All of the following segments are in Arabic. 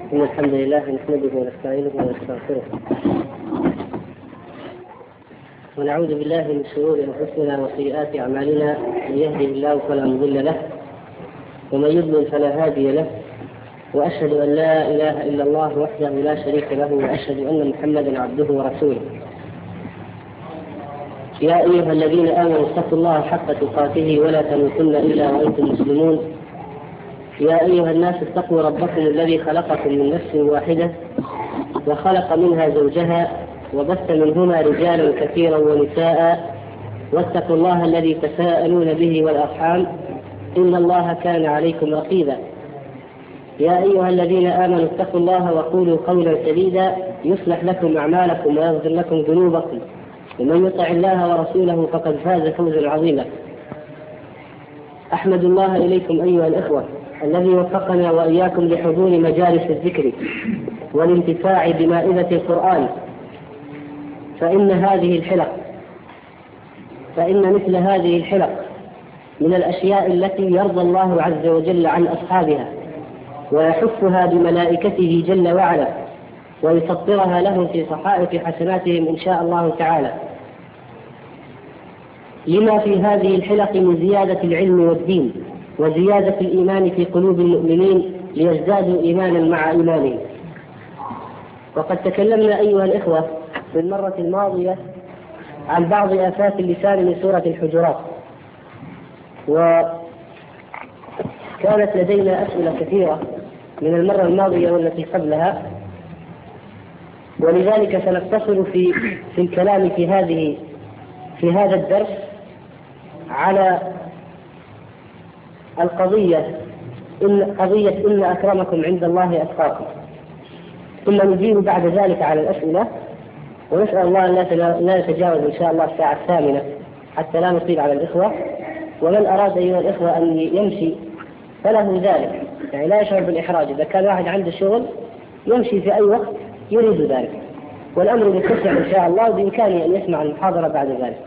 إن الحمد لله نحمده ونستعينه ونستغفره ونعوذ بالله من شرور أنفسنا وسيئات أعمالنا. من يهده الله فلا مضل له ومن يضلل فلا هادي له، وأشهد أن لا إله إلا الله وحده لا شريك له، وأشهد أن محمدا عبده ورسوله. يا أيها الذين آمنوا اتقوا الله حق تقاته ولا تموتن إلا وأنتم مسلمون. يا أيها الناس اتقوا ربكم الذي خلقكم من نفس واحدة وخلق منها زوجها وبث منهما رجالا كثيرا ونساء، واتقوا الله الذي تساءلون به والأرحام إن الله كان عليكم رقيبا. يا أيها الذين آمنوا اتقوا الله وقولوا قولا سديدا يصلح لكم أعمالكم ويغفر لكم ذنوبكم، ومن يطع الله ورسوله فقد فاز فوزا عظيما. أحمد الله إليكم أيها الإخوة الذي وفقنا وإياكم لحضور مجالس الذكر والانتفاع بمائدة القرآن، فإن مثل هذه الحلق من الأشياء التي يرضى الله عز وجل عن أصحابها ويحفها بملائكته جل وعلا ويسطرها لهم في صحائف حسناتهم إن شاء الله تعالى، لما في هذه الحلق من زيادة العلم والدين وزيادة الإيمان في قلوب المؤمنين ليزدادوا إيمانا مع إيمانهم. وقد تكلمنا أيها الإخوة في المرة الماضية عن بعض آفات اللسان من سورة الحجرات، وكانت لدينا أسئلة كثيرة من المرة الماضية والتي قبلها، ولذلك سنقتصر في الكلام في هذا الدرس على قضية إن أكرمكم عند الله أتقاكم، ثم نجيب بعد ذلك على الأسئلة، ونسأل الله أن لا يتجاوز إن شاء الله الساعة 8 حتى لا نطيل على الإخوة. ومن أراد أيها الإخوة أن يمشي فله ذلك، يعني لا يشعر بالإحراج. إذا كان واحد عنده شغل يمشي في أي وقت يريد ذلك، والأمر متسع إن شاء الله، بإمكانه أن يسمع المحاضرة بعد ذلك.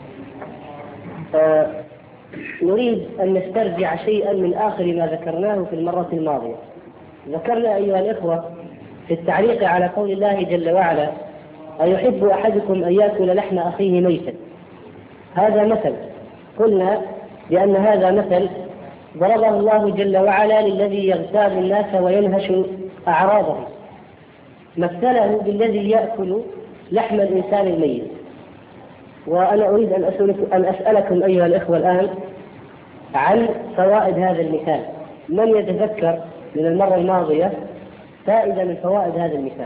نريد أن نسترجع شيئا من آخر ما ذكرناه في المرة الماضية. ذكرنا أيها الإخوة في التعليق على قول الله جل وعلا: أيحب أحدكم أن يأكل لحم أخيه ميتا. هذا مثل، قلنا بأن هذا مثل ضربه الله جل وعلا للذي يغتاب الناس وينهش أعراضهم، مثله بالذي يأكل لحم الإنسان الميت. وأنا أريد أن أسألكم أيها الإخوة الآن عن فوائد هذا المثال. من يتذكر من المرة الماضية فائدة من فوائد هذا المثال؟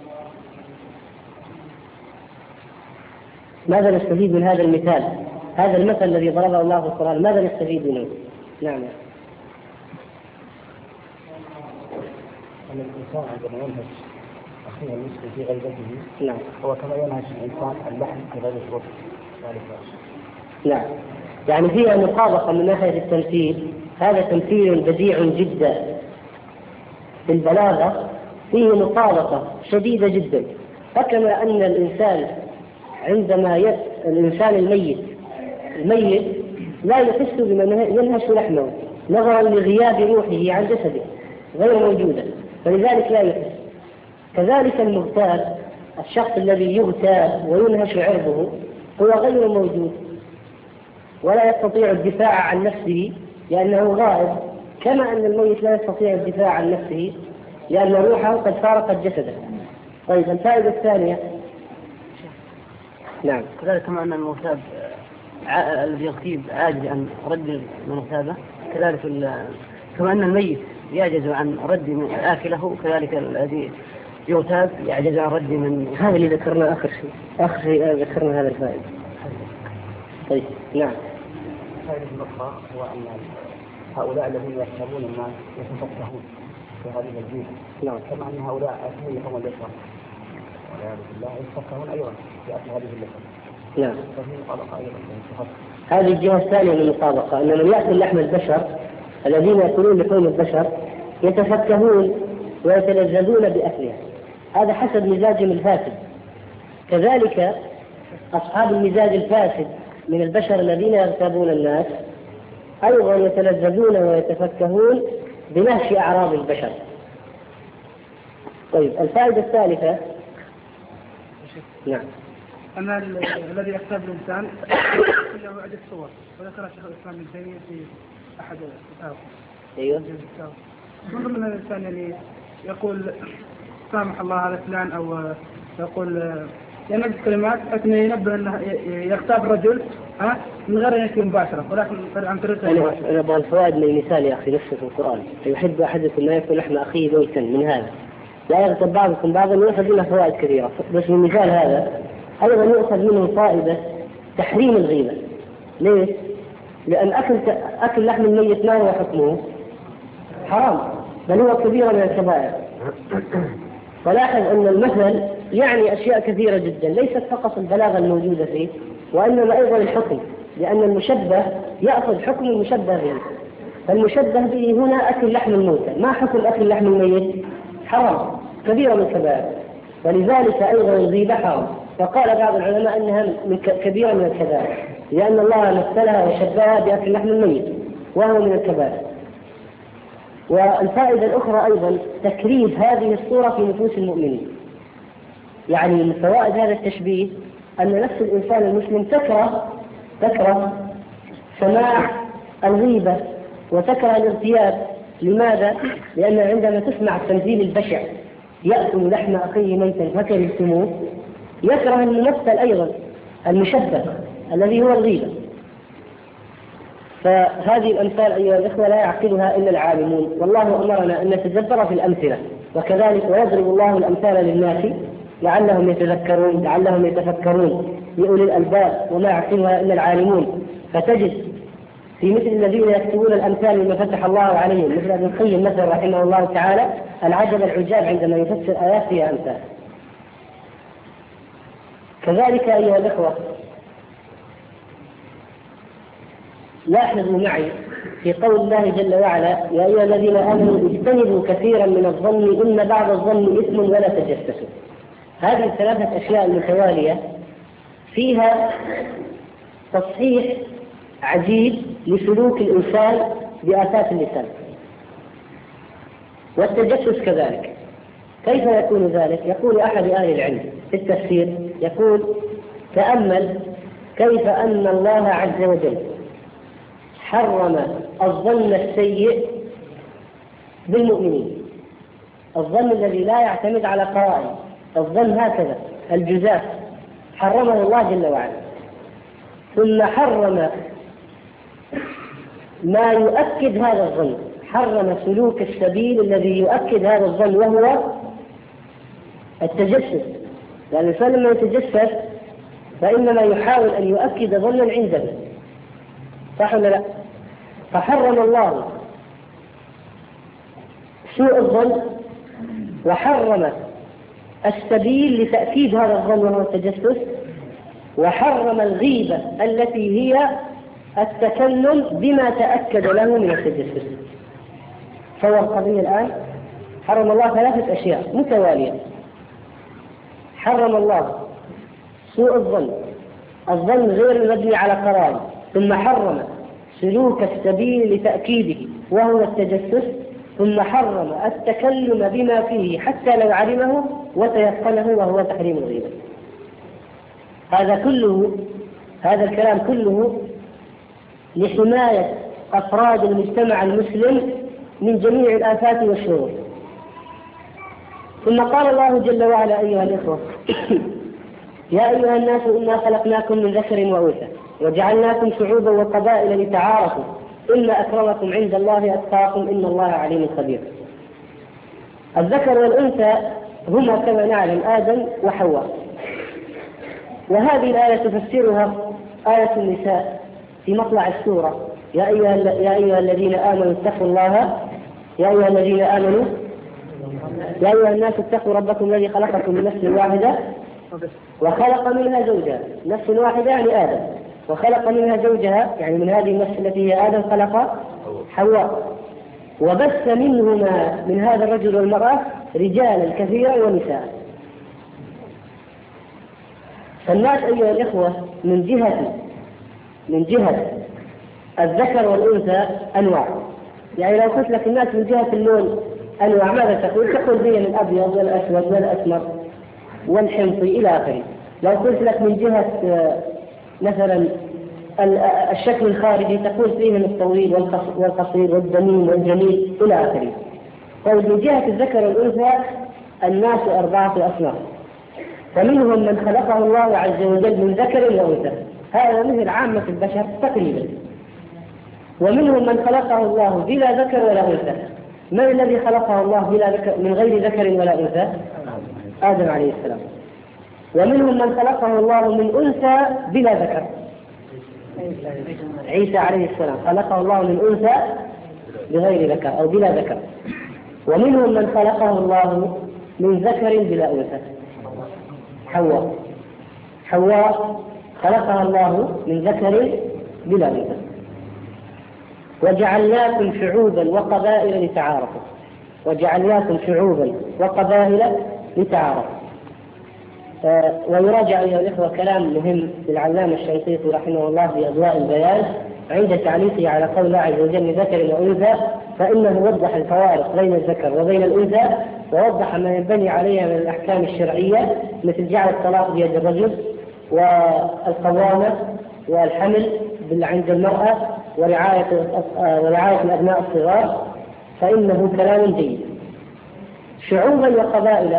ماذا نستفيد من هذا المثال؟ هذا المثل الذي ضربه الله في القرآن ماذا نستفيد منه؟ نعم. أن الإنسان عندما ينهش أخيه المسلم في غيبته، نعم، هو كما ينهش الإنسان اللحم في غيبة الوقت. نعم، يعني فيها مطابقة من ناحية التمثيل. هذا تمثيل بديع جدا في البلاغة، فيه مطابقة شديدة جدا. فكما أن الإنسان عندما الإنسان الميت لا يحس بمن ينهش لحمه نظرا لغياب روحه عن جسده، غير موجودة، فلذلك لا يحس. كذلك المغتاب، الشخص الذي يغتاب وينهش عرضه هو غير موجود ولا يستطيع الدفاع عن نفسه لأنه غائب، كما أن الميت لا يستطيع الدفاع عن نفسه لأن روحه قد فارقت جسده. طيب، الفائدة الثانية. نعم، كذلك كما أن المغتاب الذي يغتيب عاجز عن رد من اغتابه، كذلك كما أن الميت يعجز عن رد من آكله، كذلك الذي يغتاب يعجز عن رد من. هذا اللي ذكرنا آخر شيء ذكرنا هذا الفائدة. طيب، نعم. فائدة الأخرى هو أن هؤلاء الذين يغتابون الناس يتفقهون في هذه الجهة، نعم، كما أن هؤلاء أكلون لحوم البشر والعياذ بالله يتفقهون أيضا في أكل هذه اللحوم. نعم، ففي مطابقة أيضا. هذه الجهة الثانية من المطابقة، أن من يأكل لحم البشر، الذين يأكلون لحوم البشر يتفكهون ويتلذذون بأكلها، هذا حسب مزاجهم الفاسد. كذلك أصحاب المزاج الفاسد من البشر الذين يغتابون الناس أيضا يتلذذون ويتفكهون بنهش أعراض البشر. طيب الفائدة الثالثة. نعم. أن الذي يغتاب الإنسان له عدة صور، وذكر شيخ الإسلام ابن تيمية في أحد الفتاوى. أيوه. من ضمن الإنسان يعني يقول سامح الله على فلان، أو يقول ينبه كلمات حتى ينبه أنه يغتاب الرجل من غير أن يأتي مباشرة، ولكن عن طريق أنا أبغى الفوائد من مثال يا أخي نفسه في القرآن. يحب أحدكم لا يأكل لحم أخيه ميتا، من هذا لا يغتب بعضكم بعضا، يؤخذ منه فوائد كثيرة. بس من مثال هذا أيضا يؤخذ منه فائدة تحريم الغيبة. ليش؟ لأن أكل لحم الميت ما هو حكمه؟ حرام، بل هو كبيرة من الكبائر. فلاحظ أن المثل يعني أشياء كثيرة جدا، ليست فقط البلاغة الموجودة فيه، وإنما أيضا الحكم، لأن المشبه يأخذ حكم المشبه به. فالمشبه به هنا أكل لحم الموتى، ما حكم أكل لحم الميت؟ حرام، كبيرة من الكبائر، ولذلك أيضا الغيبة حرام. فقال بعض العلماء أنها من كبيرة من الكبائر، لأن الله مثلها وشبهها بأكل لحم الميت، وهو من الكبائر. والفائدة الأخرى أيضا تكريم هذه الصورة في نفوس المؤمنين. يعني من فوائد هذا التشبيه أن نفس الإنسان المسلم تكره سماع الغيبة وتكره الارتياب. لماذا؟ لأن عندما تسمع التمثيل البشع يأكل لحم أخيه ميتا فكرهتموه، يكره الممثل أيضا المشبه الذي هو الغيبة. فهذه الأمثال أيها الإخوة لا يعقلها إلا العالمون، والله أمرنا أن نتدبر في الأمثلة، وكذلك ويضرب الله الأمثال للناس لعلهم يتذكرون لعلهم يتفكرون لأولي الألباب، وما يعقلها إلا العالمون. فتجد في مثل الذين يكتبون الأمثال مما فتح الله عليهم، مثل ابن القيم مثلا رحمه الله تعالى، العجب العجاب عندما يفسر آيات فيها أمثال. كذلك أيها الإخوة لاحظوا معي في قول الله جل وعلا: يا أيها الذين آمنوا اجتنبوا كثيرا من الظن إن بعض الظن إثم ولا تجسسوا. هذه الثلاثة أشياء المتوالية فيها تصحيح عجيب لسلوك الإنسان بآفات اللسان، والتجسس كذلك. كيف يكون ذلك؟ يقول أحد أهل العلم في التفسير، يقول: تأمل كيف أن الله عز وجل حرم الظن السيء بالمؤمنين، الظن الذي لا يعتمد على قرائن، الظن هكذا الجزاف حرمه الله جل وعلا، ثم حرم ما يؤكد هذا الظن، حرم سلوك السبيل الذي يؤكد هذا الظن، وهو التجسس. لأن الإنسان لما يتجسس فإنما يحاول أن يؤكد ظنا عنده، صح ولا لا؟ فحرم الله سوء الظن، وحرم السبيل لتأكيد هذا الظن وهو التجسس، وحرم الغيبة التي هي التكلم بما تأكد له من التجسس. فهو القضية الآن حرم الله ثلاثة أشياء متوالية: حرم الله سوء الظن، الظن غير المبني على قرائن، ثم حرم سلوك السبيل لتأكيده وهو التجسس، ثم حرم التكلم بما فيه حتى لو علمه وتيقنه وهو تحريم الغيبة. هذا الكلام كله لحماية أفراد المجتمع المسلم من جميع الآفات والشرور. ثم قال الله جل وعلا: أيها الإخوة يا أيها الناس إنا خلقناكم من ذكر وأنثى وجعلناكم شعوبا وقبائل لتعارفوا إن أكرمكم عند الله أتقاكم إن الله عليم خبير. الذكر والأنثى هما كما نعلم آدم وحواء، وهذه الآية تفسرها آية النساء في مطلع السورة: يا أيها الذين آمنوا اتقوا الله، يا أيها الذين آمنوا، يا أيها الناس اتقوا ربكم الذي خلقكم من نفس واحدة وخلق منها زوجها. نفس واحدة يعني آدم، وخلق منها زوجها يعني من هذه النفس التي هي آدم خلق حواء، وبث منهما من هذا الرجل والمرأة رجالا كثيرا ونساء. فالناس أيها الإخوة من جهة الذكر والأنثى أنواع. يعني لو قلت لك الناس من جهة اللون أنواع ماذا تقول؟ تقول بين الأبيض والأسود والأسمر والحمصي إلى آخره. لو قلت لك من جهة مثلا الشكل الخارجي تقول فيهم الطويل والقصير والدميم والجميل إلى آخره. طيب من جهة الذكر والأنثى الناس 4 أصناف، فمنهم من خلقه الله عز وجل من ذكر وأنثى، هذا مثل عامة البشر تقريبا. ومنهم من خلقه الله بلا ذكر ولا أنثى. من الذي خلقه الله بلا ذكر من غير ذكر ولا أنثى؟ آدم عليه السلام. ومنهم من خلقه الله من أنثى بلا ذكر، عيسى عليه السلام خلقه الله من أنثى بغير ذكر أو بلا ذكر. ومنهم من خلقه الله من ذكر بلا أنثى، حواء خلقها الله من ذكر بلا أنثى. وجعلناكم شعوبا وقبائل لتعارفوا، وجعلناكم شعوبا وقبائل لتعارفوا. ويراجع أيها الإخوة كلام مهم للعلامة الشنقيطي رحمه الله في أضواء البيان عند تعليقه على قول الله عز وجل ذكر وأنثى، فإنه وضح الفوارق بين الذكر وبين الأنثى، ووضح ما ينبني عليها من الأحكام الشرعية مثل جعل الطلاق بيد الرجل والقوامة والحمل عند المرأة ورعاية الأبناء الصغار، فإنه كلام جيد. شعوبا وقبائل.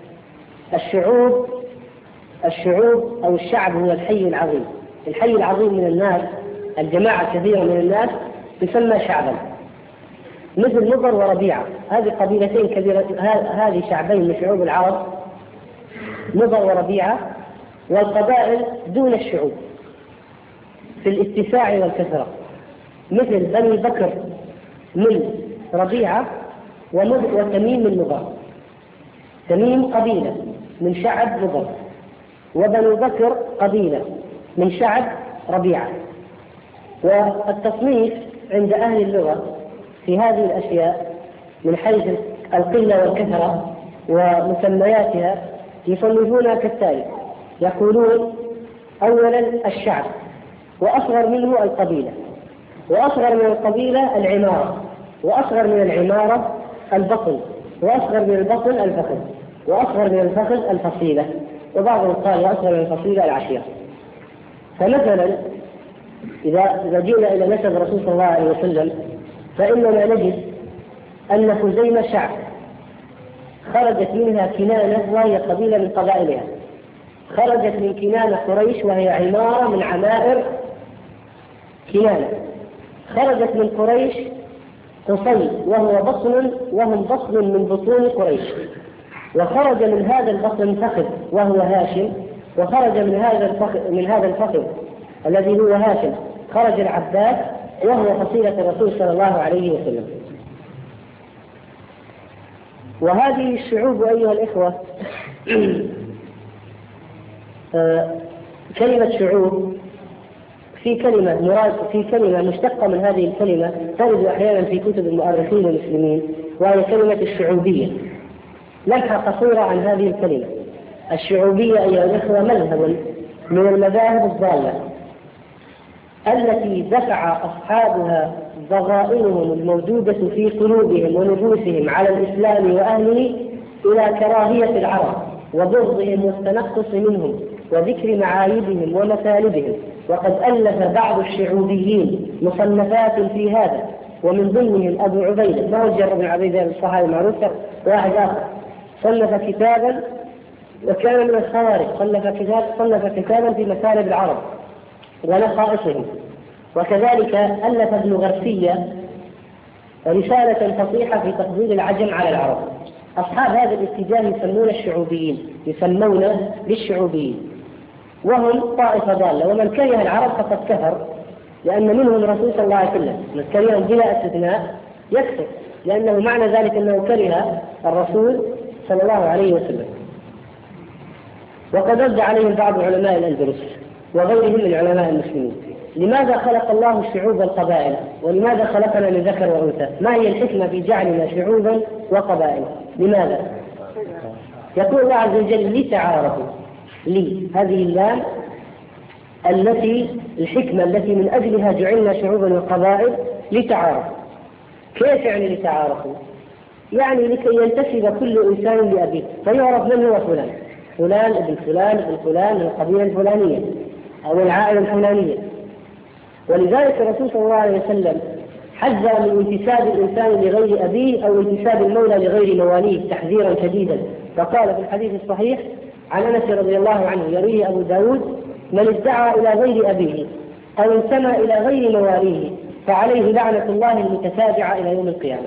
الشعوب أو الشعب هو الحي العظيم. الحي العظيم من الناس، الجماعة كثيرة من الناس تسمى شعبا، مثل مضر وربيعة، هذه قبيلتين كبيرة، هذه شعبين من شعوب العرب، مضر وربيعة. والقبائل دون الشعوب في الاتساع والكثرة، مثل بني بكر من ربيعة وتميم من مضر. تميم قبيلة من شعب مضر، وبنو بكر قبيلة من شعب ربيعة. والتصنيف عند أهل اللغة في هذه الأشياء من حيث القلة والكثرة ومسمياتها يصنفونها كالتالي: يقولون أولا الشعب، وأصغر منه القبيلة، وأصغر من القبيلة العمارة، وأصغر من العمارة البطن، وأصغر من البطن الفخذ، وأصغر من الفخذ الفصيلة، وبعضهم قال وأصغر من الفصيلة العشيرة. فمثلا إذا جئنا إلى نسب الرسول صلى الله عليه وسلم فإننا نجد أن خزيمة شعب خرجت منها كنانة وهي قبيلة من قبائلها، خرجت من كنانة قريش وهي عمارة من عمائر كنانة، خرجت من قريش قصي وهم بطن من بطون قريش، وخرج من هذا البطن فخذ وهو هاشم، وخرج من هذا الفخذ الذي هو هاشم خرج العباس وهو فصيلة الرسول صلى الله عليه وسلم. وهذه الشعوب أيها الإخوة كلمة شعوب في كلمة مشتقة من هذه الكلمة ترد أحيانا في كتب المؤرخين المسلمين، وهي كلمة الشعوبية. لمحة قصيرة عن هذه الكلمة. الشعوبية أيها الإخوة مذهب من المذاهب الضالة التي دفع أصحابها ضغائنهم الموجودة في قلوبهم ونفوسهم على الإسلام وأهله إلى كراهية العرب وبغضهم والتنقص منهم وذكر معايبهم ومثالبهم. وقد ألف بعض الشعوبيين مصنفات في هذا، ومن ضمنهم أبو عبيدة، ما هو جرب بن عبيدة الصحابي المعروف، واحد آخر صنف كتابا وكان من الخوارج، صنف كتابا في مثالب العرب ونخائصهم. وكذلك ألف ابن غرسية رسالة فصيحة في تفضيل العجم على العرب. أصحاب هذا الاتجاه يسمون بالشعوبيين، وهم طائفة ضالة، ومن كره العرب فقد كفر، لأن منهم الرسول صلى الله عليه وسلم، من كرههم بلا استثناء يكفر، لأنه معنى ذلك أنه كره الرسول صلى الله عليه وسلم. وقد رد عليهم بعض علماء الأندلس وغيرهم من علماء المسلمين: لماذا خلق الله الشعوب والقبائل؟ ولماذا خلقنا من ذكر وأنثى؟ ما هي الحكمة في جعلنا شعوبا وقبائل؟ لماذا؟ يقول الله عز وجل: لتعارفوا. هذه اللام الحكمة التي من أجلها جعلنا شعوبا وقبائل لتعارفوا. كيف يعني لتعارفوا؟ يعني لكي ينتسب كل إنسان لأبيه فيعرف من هو فلان، فلان ابن فلان ابن فلان من القبيلة الفلانية أو العائلة الفلانية. ولذلك الرسول صلى الله عليه وسلم حذر من انتساب الإنسان لغير أبيه أو انتساب المولى لغير مواليه تحذيرا شديدا، فقال في الحديث الصحيح عن أنس رضي الله عنه يرويه أبو داود: من ادعى إلى غير أبيه أو انتمى إلى غير مواليه فعليه لعنة الله المتتابعة إلى يوم القيامة.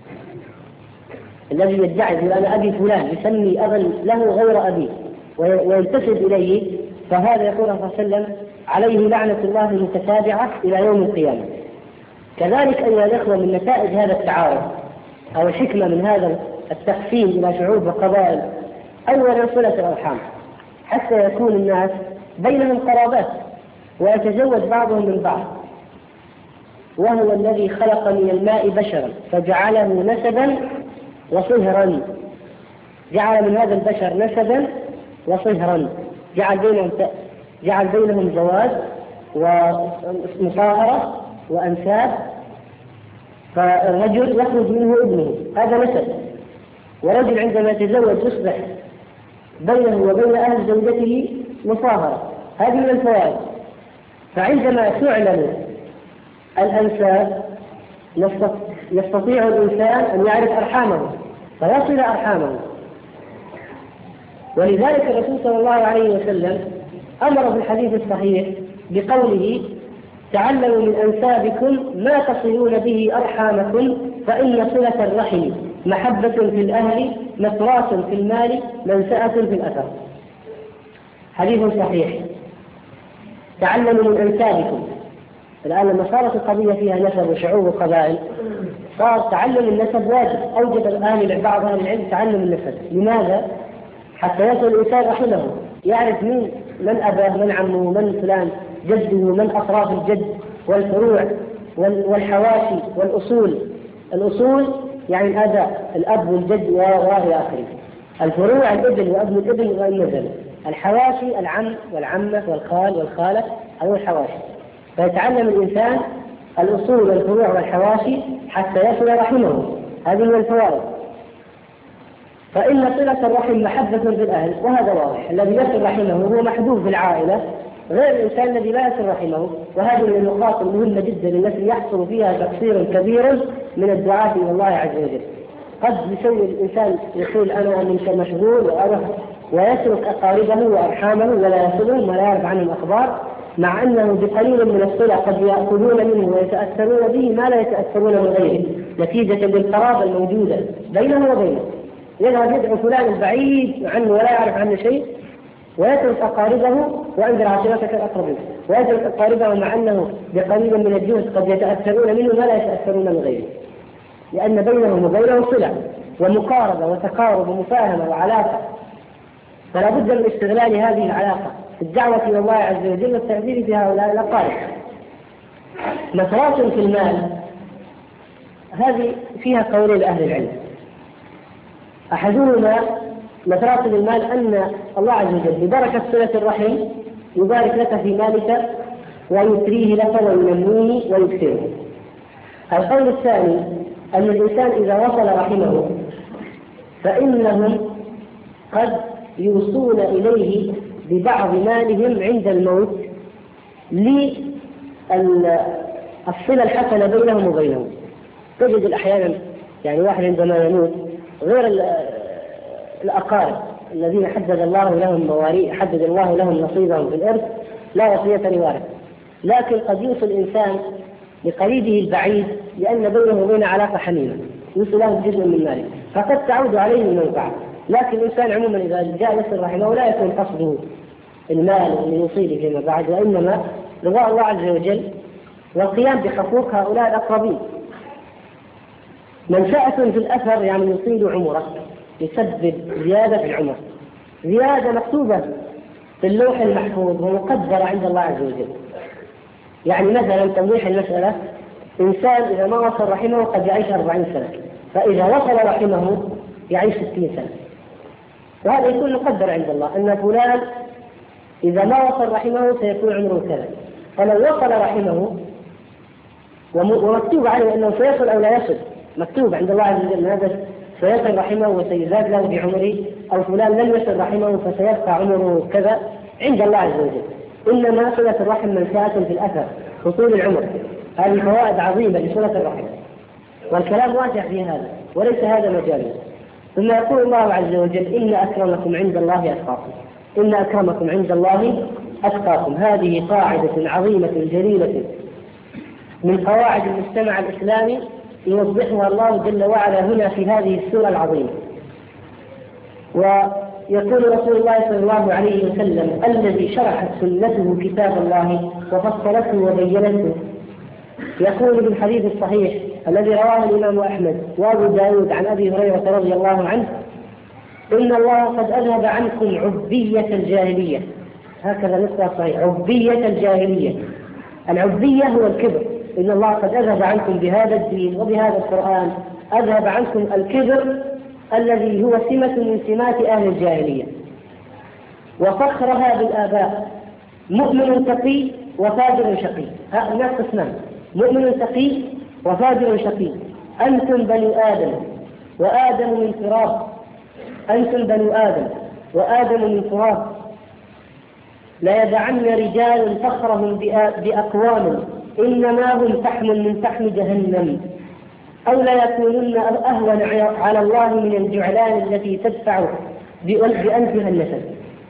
الذي يدعي أن أنا أبي فلان يسمي أبا له غير أبيه وينتسب إليه، فهذا يقول صلى الله عليه وسلم عليه لعنة الله المتتابعة إلى يوم القيامة. كذلك أيها الأخوة من نتائج هذا التعارض أو الحكمة من هذا التقسيم إلى شعوب وقبائل، أولا صلة الأرحام، حتى يكون الناس بينهم قرابات ويتزوج بعضهم من بعض. وهو الذي خلق من الماء بشرا فجعله نسبا وصهرا، جعل من هذا البشر نسبا وصهرا، جعل بينهم زواج ومصاهرة وأنساب، فالرجل يخرج منه ابنه هذا نسب، ورجل عندما يتزوج يصبح بينه وبين أهل زوجته مصاهرة، هذه من الفوائد. فعندما تعلم الأنساب يستطيع الإنسان أن يعرف أرحامه فيصل أرحامه. ولذلك الرسول صلى الله عليه وسلم أمر في الحديث الصحيح بقوله: تعلموا من أنسابكم ما تصلون به أرحامكم فإن صلة الرحم محبة في الأهل متراث في المال منسأة في الأثر. حديث صحيح. تعلموا من أنسابكم. الآن لما صارت القضية فيها نسب وشعوب وقبائل صار تعلم النسب واجب، أوجب بعض أهل العلم تعلم النسب. لماذا؟ حتى يصل الإنسان رحمه، يعرف من أباه من عمه من فلان جده من أطراف الجد والفروع والحواشي والأصول. الأصول يعني الآباء، الأب والجد وإلى آخره. الفروع الابن وابن الابن والنزل. الحواشي العم والعمة والخال والخالة، هذه الحواشي. فيتعلم الإنسان الأصول والفروع والحواشي حتى يصل رحمه، هذه من الفوائد. فإن صلة الرحم محبة في الأهل، وهذا واضح. الذي يصل رحمه هو محبوب في العائلة غير الإنسان الذي لا يصل رحمه. وهذه من النقاط المهمة جدا التي يحصل فيها تقصير كبير من الدعاة إلى الله عز وجل. قد يسوي الإنسان يقول أنا مشغول ويترك أقاربه وأرحامه ولا يصلهم ولا يعرف عنهم أخبار، مع أنه بقليل من الصلة قد يأخذون منه ويتأثرون به ما لا يتأثرون من غيره نتيجة للقرابة الموجودة بينه وبينه. يذهب يدعو فلان بعيد عنه ولا يعرف عنه شيء ويترك أقاربه وأنذر عشيرتك الأقربين، ويترك أقاربه مع أنه بقليل من الجهد قد يتأثرون منه ما لا يتأثرون من غيره، لأن بينهم وبينه صلة ومقاربة وتقارب ومفاهمة وعلاقة. فلا بد من استغلال هذه العلاقة في الدعوة إلى الله عز وجل والتعبير في هؤلاء الأقارب. متراث في المال، هذه فيها قولين لأهل العلم. أحدهما متراث المال أن الله عز وجل ببركة صلة الرحم يبارك لك في مالك ويثريه لك وينميه ويكثره. القول الثاني أن الإنسان إذا وصل رحمه فإنهم قد يوصون إليه ببعض مالهم عند الموت للصلة الحسنة بينهم وبينهم. تجد أحيانا يعني واحد عندما يموت غير الأقارب الذين حدد الله لهم نصيبهم في الإرث لا وصية لوارث، لكن قد يوصل الإنسان لقريبه البعيد لأن بينه وبين علاقة حميمة يوصل له جزء من ماله فقد تعود عليه المنفعة. لكن الإنسان عموما إذا جاء يصل رحمه لا يكون قصده المال اللي يصيبه فيما بعد، وإنما رضاء الله عز وجل والقيام بحقوق هؤلاء الأقربين. منشأة في الأثر يعني يطيل عمرك، يسبب زيادة في العمر، زيادة مكتوبة في اللوح المحفوظ ومقدرة عند الله عز وجل. يعني مثلا توضيح المسألة، إنسان إذا ما وصل رحمه قد يعيش 40 سنة، فإذا وصل رحمه يعيش 60 سنة، وهذا يكون مقدر عند الله أن فلان إذا ما وصل رحمه سيكون عمره كذا. فلو وصل رحمه ومكتوب عليه أنه سيصل أو لا يصل، مكتوب عند الله عز وجل هذا سيصل رحمه وسيزاد له بعمره، أو فلان لم يصل رحمه فسيبقى عمره كذا عند الله عز وجل. إنما صلة الرحم منشأة في الأثر وطول العمر. هذه فوائد عظيمة لصلة الرحم، والكلام واسع في هذا وليس هذا مجاله. ثم يقول الله عز وجل: إن أكرمكم عند الله أتقاكم. إن أكرمكم عند الله أتقاكم. هذه قاعدة عظيمة جليلة من قواعد المجتمع الإسلامي يوضحها الله جل وعلا هنا في هذه السورة العظيمة. ويقول رسول الله صلى الله عليه وسلم: الذي شرحت سنته كتاب الله وفصلته وبينته. يقول في الحديث الصحيح الذي رواه الإمام أحمد وأبو داود عن أبي هريرة رضي الله عنه: إن الله قد أذهب عنكم عبية الجاهلية. هكذا نصها صحيح: عبية الجاهلية. العبية هو الكبر. إن الله قد أذهب عنكم بهذا الدين وبهذا القرآن، أذهب عنكم الكبر الذي هو سمة من سمات أهل الجاهلية، وفخرها بالآباء. مؤمن تقي وفاجر شقي. الناس قسمان: مؤمن تقي وفاجر شقي. أنتم بنو آدم وآدم من تراب. أنتم بنو آدم وآدم من تراب. لا يدعن رجال فخرهم بأقوام إنما هم فحم من فحم جهنم، أو لا يكونن أهون على الله من الجعلان التي تدفع بأنفها النسب.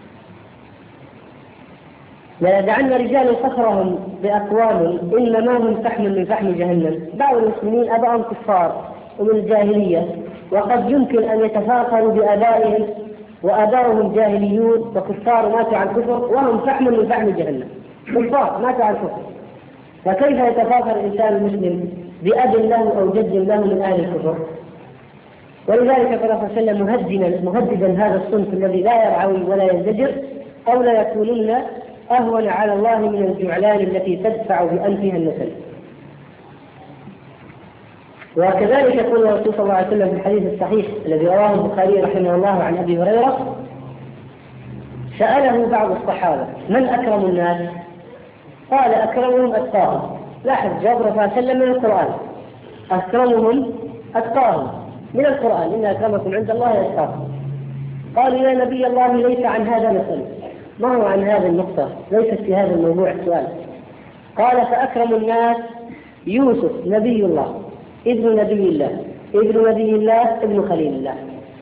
لا يدعن رجال فخرهم بأقوام إنما هم فحم من فحم جهنم. بعض المسلمين أبائهم كفار ومن الجاهلية، وقد يمكن أن يتفاخروا بآبائهم وآباؤهم جاهليون وكفار ماتوا على الكفر وهم فحم من فحم جهنم، كفار ماتوا على الكفر. فكيف يتفاخر الإنسان المسلم بأب له أو جد له من أهل الكفر؟ ولذلك قال صلى الله عليه وسلم مهددا هذا الصنف الذي لا يرعوي ولا يزدجر: أو لا يكونن أهون على الله من الجعلان التي تدفع بأنفها النسل. وكذلك يقول الرسول صلى الله عليه وسلم في الحديث الصحيح الذي رواه البخاري رحمه الله عن أبي هريرة: سأله بعض الصحابة: من أكرم الناس؟ قال: أكرمهم أتقاهم. لاحظ جواب الرسول صلى الله عليه وسلم من القرآن: أكرمهم أتقاهم من القرآن. إن أكرمكم عند الله أتقاكم. قالوا: يا نبي الله ليس عن هذا نسأل. ما هو عن هذه النقطة؟ ليست في هذا الموضوع السؤال. قال: فأكرم الناس يوسف نبي الله ابن نبي الله ابن نبي الله ابن خليل الله.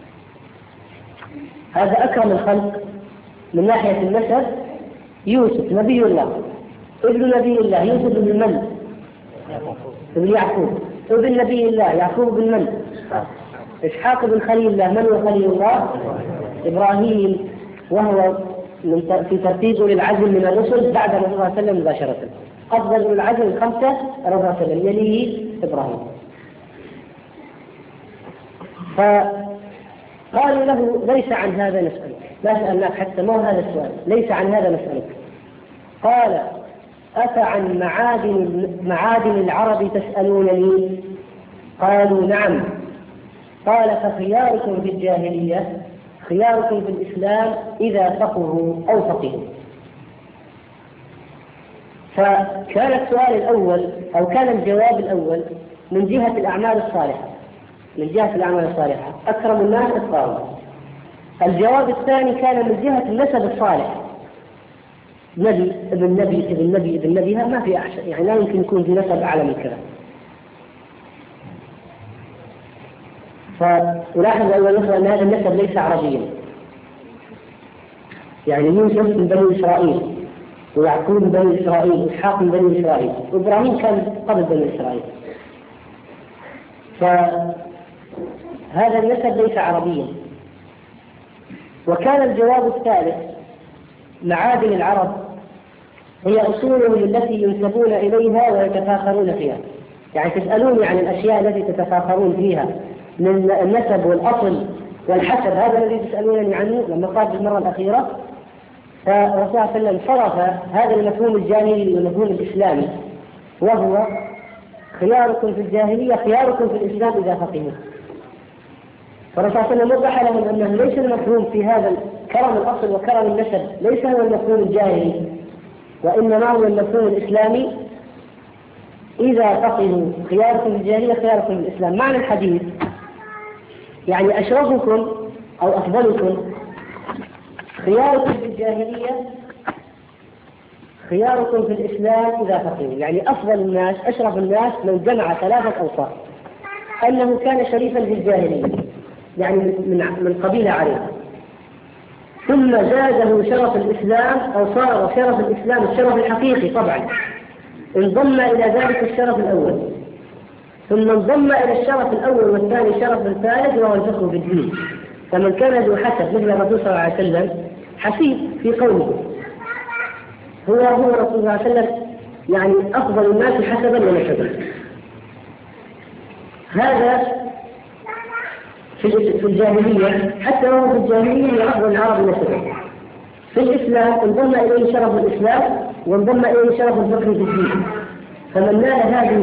هذا أكرم الخلق من ناحية النسب. يوسف نبي الله ابن نبي الله. يوسف بن من؟ ابن يعقوب. ابن نبي الله يعقوب بن من؟ إسحاق بن خليل الله. من هو خليل الله؟ إبراهيم، وهو في ترتيب للعزم من الرسل بعد الرسول صلى الله عليه وسلم مباشرة. أفضل العزم الخمسة الرسول صلى الله عليه وسلم، يليه إبراهيم. فقالوا له: ليس عن هذا نسألك. لا سألناك حتى، ما هو هذا السؤال، ليس عن هذا نسألك. قال: أفعن معادن العرب تسألونني؟ قالوا: نعم. قال: فخياركم في الجاهلية خياركم في الإسلام إذا فقهوا أو فقهوا. فكان السؤال الأول أو كان الجواب الأول من جهة الأعمال الصالحة، من جهة الأعمال الصالحة: أكرم الناس أتقاهم. الجواب الثاني كان من جهة النسب الصالح: نبي ابن نبي ابن نبي ابن نبي. ما في أحسن، يعني لا يمكن يكون في نسب أعلى من كذا. فلاحظ أيها الأخوة أن هذا النسب ليس عربيا. يعني يوسف من بني إسرائيل، ويعقوب من بني إسرائيل، وإسحاق من بني إسرائيل، وإبراهيم كان قبل بني إسرائيل. فهذا النسب ليس عربيا. وكان الجواب الثالث: معادن العرب هي أصولهم التي ينسبون إليها ويتفاخرون فيها. يعني تسألوني عن الأشياء التي تتفاخرون فيها من النسب والأصل والحسب، هذا الذي تسألونني عنه. لما قال في المرة الأخيرة فالرسول صلى الله عليه وسلم صرف هذا المفهوم الجاهلي والمفهوم الإسلامي، وهو خياركم في الجاهلية خياركم في الإسلام إذا فقهوا. فالرسول صلى الله عليه وسلم وضح لهم أنه ليس المفهوم في هذا كرم الأصل وكرم النسب ليس هو المفهوم الجاهلي، وإنما هو المفهوم الإسلامي إذا فقهوا. خياركم في الجاهلية خياركم في الإسلام. معنى الحديث يعني أشرفكم أو أفضلكم خياركم في الجاهلية خياركم في الإسلام إذا فقهوا. يعني أفضل الناس أشرف الناس من جمع 3 أوصاف: أنه كان شريفا في الجاهلية يعني من قبيلة عريقة، ثم زاده شرف الإسلام أو صار شرف الإسلام الشرف الحقيقي طبعا، انضم إلى ذلك الشرف الأول، ثم انضم إلى الشرف الأول والثاني شرف الثالث وهو الفقه في الدين. فمن كان ذو حسب مثل الرسول صلى الله عليه وسلم حسيب في قوله، هو رسول الله صلى الله عليه وسلم يعني أفضل الناس حسبا ونسبا. هذا في الجاهلية، حتى وهو في الجاهلية هي أفضل العرب نسبا. في الإسلام انضم إليه شرف الإسلام وانضم إليه شرف الفقه في الدين. فمن نال هذه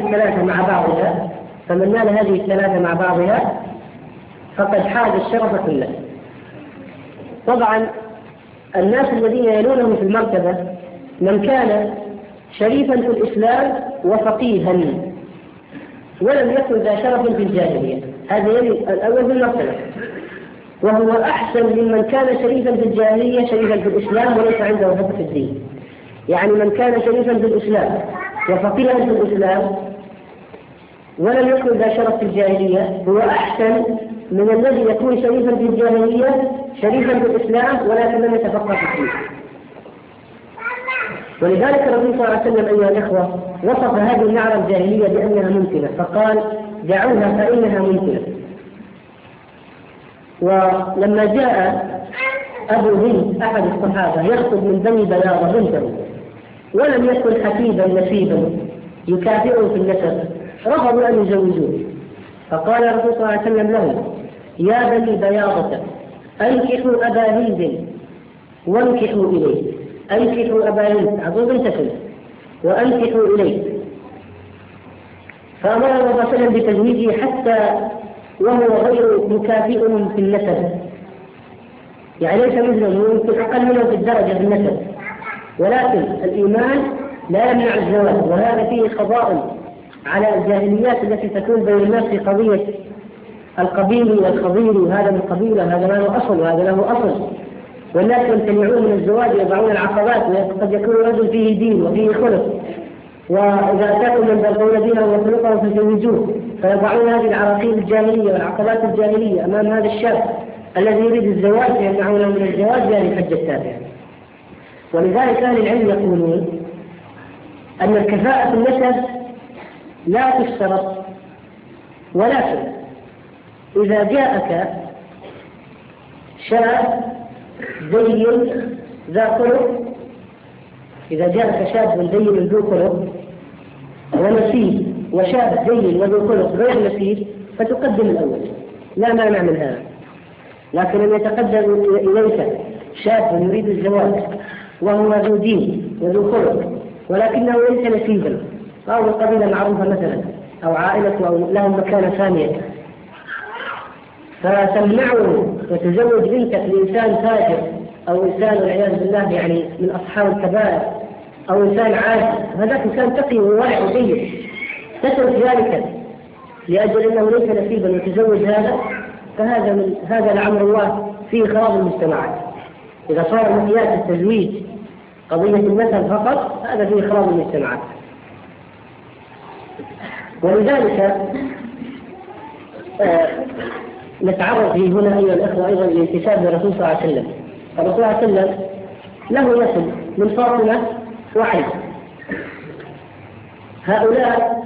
الثلاثة مع بعضها فقد حاز الشرف كله. طبعا الناس الذين يلونهم في المرتبة من كان شريفا في الإسلام وفقيها ولم يكن ذا شرف في الجاهلية، هذا يلي الأول في المرتبة، وهو أحسن ممن كان شريفا في الجاهلية شريفا في الإسلام وليس عنده فقه في الدين. يعني من كان شريفا في الإسلام وفقيها في الإسلام ولم يكن ذا شرف في الجاهلية هو أحسن من الذي يكون شريفا في الجاهلية شريفا في الإسلام ولكن لم يتفقه في الدين. ولذلك الرسول صلى الله عليه وسلم أيها الإخوة وصف هذه النعرة الجاهلية بأنها ممكنة، فقال: دعوها فإنها ممكنة. ولما جاء أبو هند أحد الصحابة يخطب من بني بياضة بنته ولم يكن حفيدا نسيبا يكافئه في النسب، رفضوا أن يزوجوه، فقال الرسول صلى الله عليه وسلم لهم: يا بني بياضة أنكحوا أبا هند وانكحوا إليه. أنكحوا أبا هند عضو بنتكم وأنكحوا إليه. فأمر الله صلى الله عليه وسلم بتزويجه حتى وهو غير مكافئهم في النسب، يعني ليس مثلهم، يمكن أقل منهم في الدرجة في النسب، ولكن الإيمان لا يمنع الزواج. وهذا فيه قضاء على الجاهليات التي تكون بين الناس في قضية القبيل والخضير، وهذا من قبيله وهذا له أصل وهذا له أصل، والناس يمتنعون من الزواج ويضعون العقبات، وقد يكون الرجل فيه دين وفيه خلق، وإذا أتاكم من ترضون دينه وخلقه فزوجوه، فيضعون هذه العراقيل الجاهلية والعقبات الجاهلية أمام هذا الشاب الذي يريد الزواج فيمنعونه من الزواج بهذه الحجة التابعة. ولذلك أهل العلم يقولون أن الكفاءة في النسب لا تشترط، ولكن إذا جاءك شاب زين ذا خلق، إذا جاءك شاب زين ذو خلق ونسيب وشاب زين وذو خلق غير نسيب فتقدم الأول، لا مانع من هذا. لكن أن يتقدم إليك شاب يريد الزواج وهو ذو دين وذو خلق ولكنه ليس نسيبا أو القبيلة معروفة مثلا أو عائلة أو لهم مكانة ثانية، فتمنعه وتزوج بنتك لإنسان فاجر أو إنسان والعياذ بالله يعني من أصحاب الكبائر أو إنسان عادي، هذاك إنسان تقي وواعي وجيد، تترك ذلك لأجل أنه ليس نسيبا وتزوج هذا لعمر الله فيه خراب المجتمعات. إذا صار مقياس التزويج قضية النسب فقط هذا فيه خراب المجتمعات. ولذلك نتعرض في هنا أيها الأخوة أيضا لانتساب للرسول صلى الله عليه وسلم. الرسول صلى الله عليه وسلم له نسل من فاطمة وعلي، هؤلاء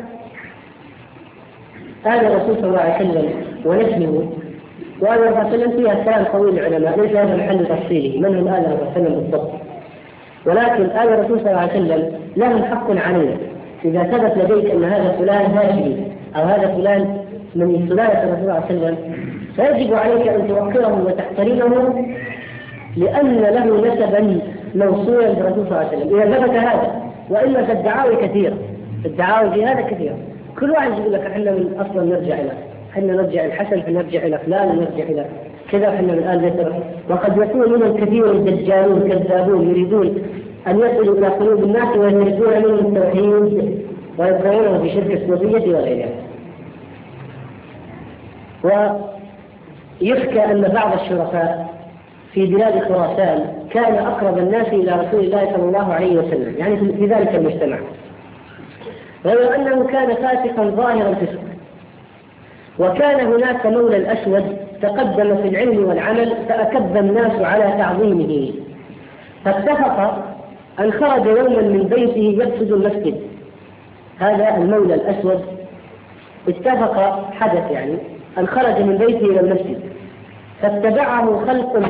آل الرسول صلى الله عليه وسلم ونسله، وآل الرسول صلى الله عليه وسلم فيها كلام طويل العلماء ليس هذا محل تفصيله من هم آل الرسول صلى الله عليه وسلم بالضبط، ولكن آل الرسول صلى الله عليه وسلم لهم حق علينا. إذا ثبت لديك أن هذا فلان هاشمي أو هذا فلان من سلالة الرسول صلى الله عليه وسلم فيجب عليك أن توقره وتحترمه لأن له نسبا موصولا بالرسول صلى الله عليه وسلم. إذا ثبت هذا، وإلا فالدعاوي كثيرة، الدعاوي في هذا كثيرة، كل واحد يقول لك احنا من أصلا نرجع إلى نرجع الحسن فنرجع إلى فلان ونرجع إلى كذا احنا من آل بيت. وقد يكون منهم كثير دجالون كذابون يريدون أن يصلوا إلى قلوب الناس ويريدون منهم التوحيد ويدعونه في شرك الصوفية وغيرها. يحكى أن بعض الشرفاء في بلاد خراسان كان أقرب الناس إلى رسول الله صلى الله عليه وسلم، يعني في ذلك المجتمع، غير أنه كان فاسقا ظاهر الفسق. وكان هناك مولى الأسود تقدم في العلم والعمل فأكب الناس على تعظيمه، فاتفق أن خرج يوما من بيته يقصد المسجد. هذا المولى الأسود اتفق، حدث يعني أن خرج من بيته إلى المسجد، فاتبعه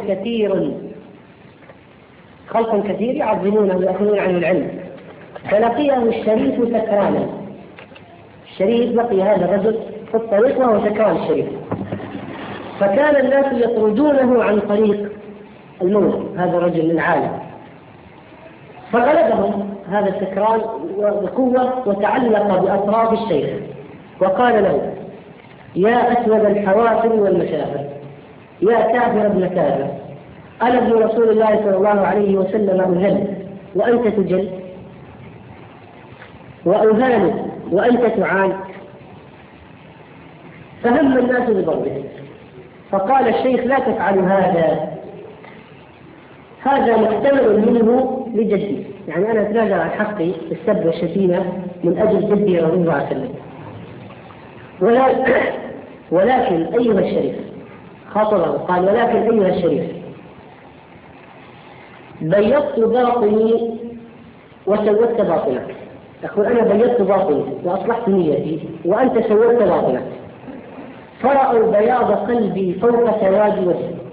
خلق كثير يعظمونه ويأخذون عنه العلم، فلقيه الشريف سكرانا. الشريف لقي هذا الرجل في الطريق وهو سكران الشريف، فكان الناس يطردونه عن طريق المولى هذا الرجل العالم، فغلبهم هذا السكران بقوة وتعلق بأطراف الشيخ وقال له: يا أسود الحوافر والمشافر، يا كافر ابن كافر، أنا ابن رسول الله صلى الله عليه وسلم أهل وأنت تجل، وأهان وأنت تعان. فهم الناس بضربه، فقال الشيخ: لا تفعلوا هذا محتمل منه لجدي، يعني أنا أتنازل عن حقي السب والشتيمة من أجل جدي رضي الله عنه. ولكن أيها الشريف، خاطبه قال: ولكن أيها الشريف، بيضت باطني وسودت باطنك. يقول: أنا بيضت باطني وأصلحت نيتي وأنت سودت باطنك. فرأوا بياض قلبي فوق سواد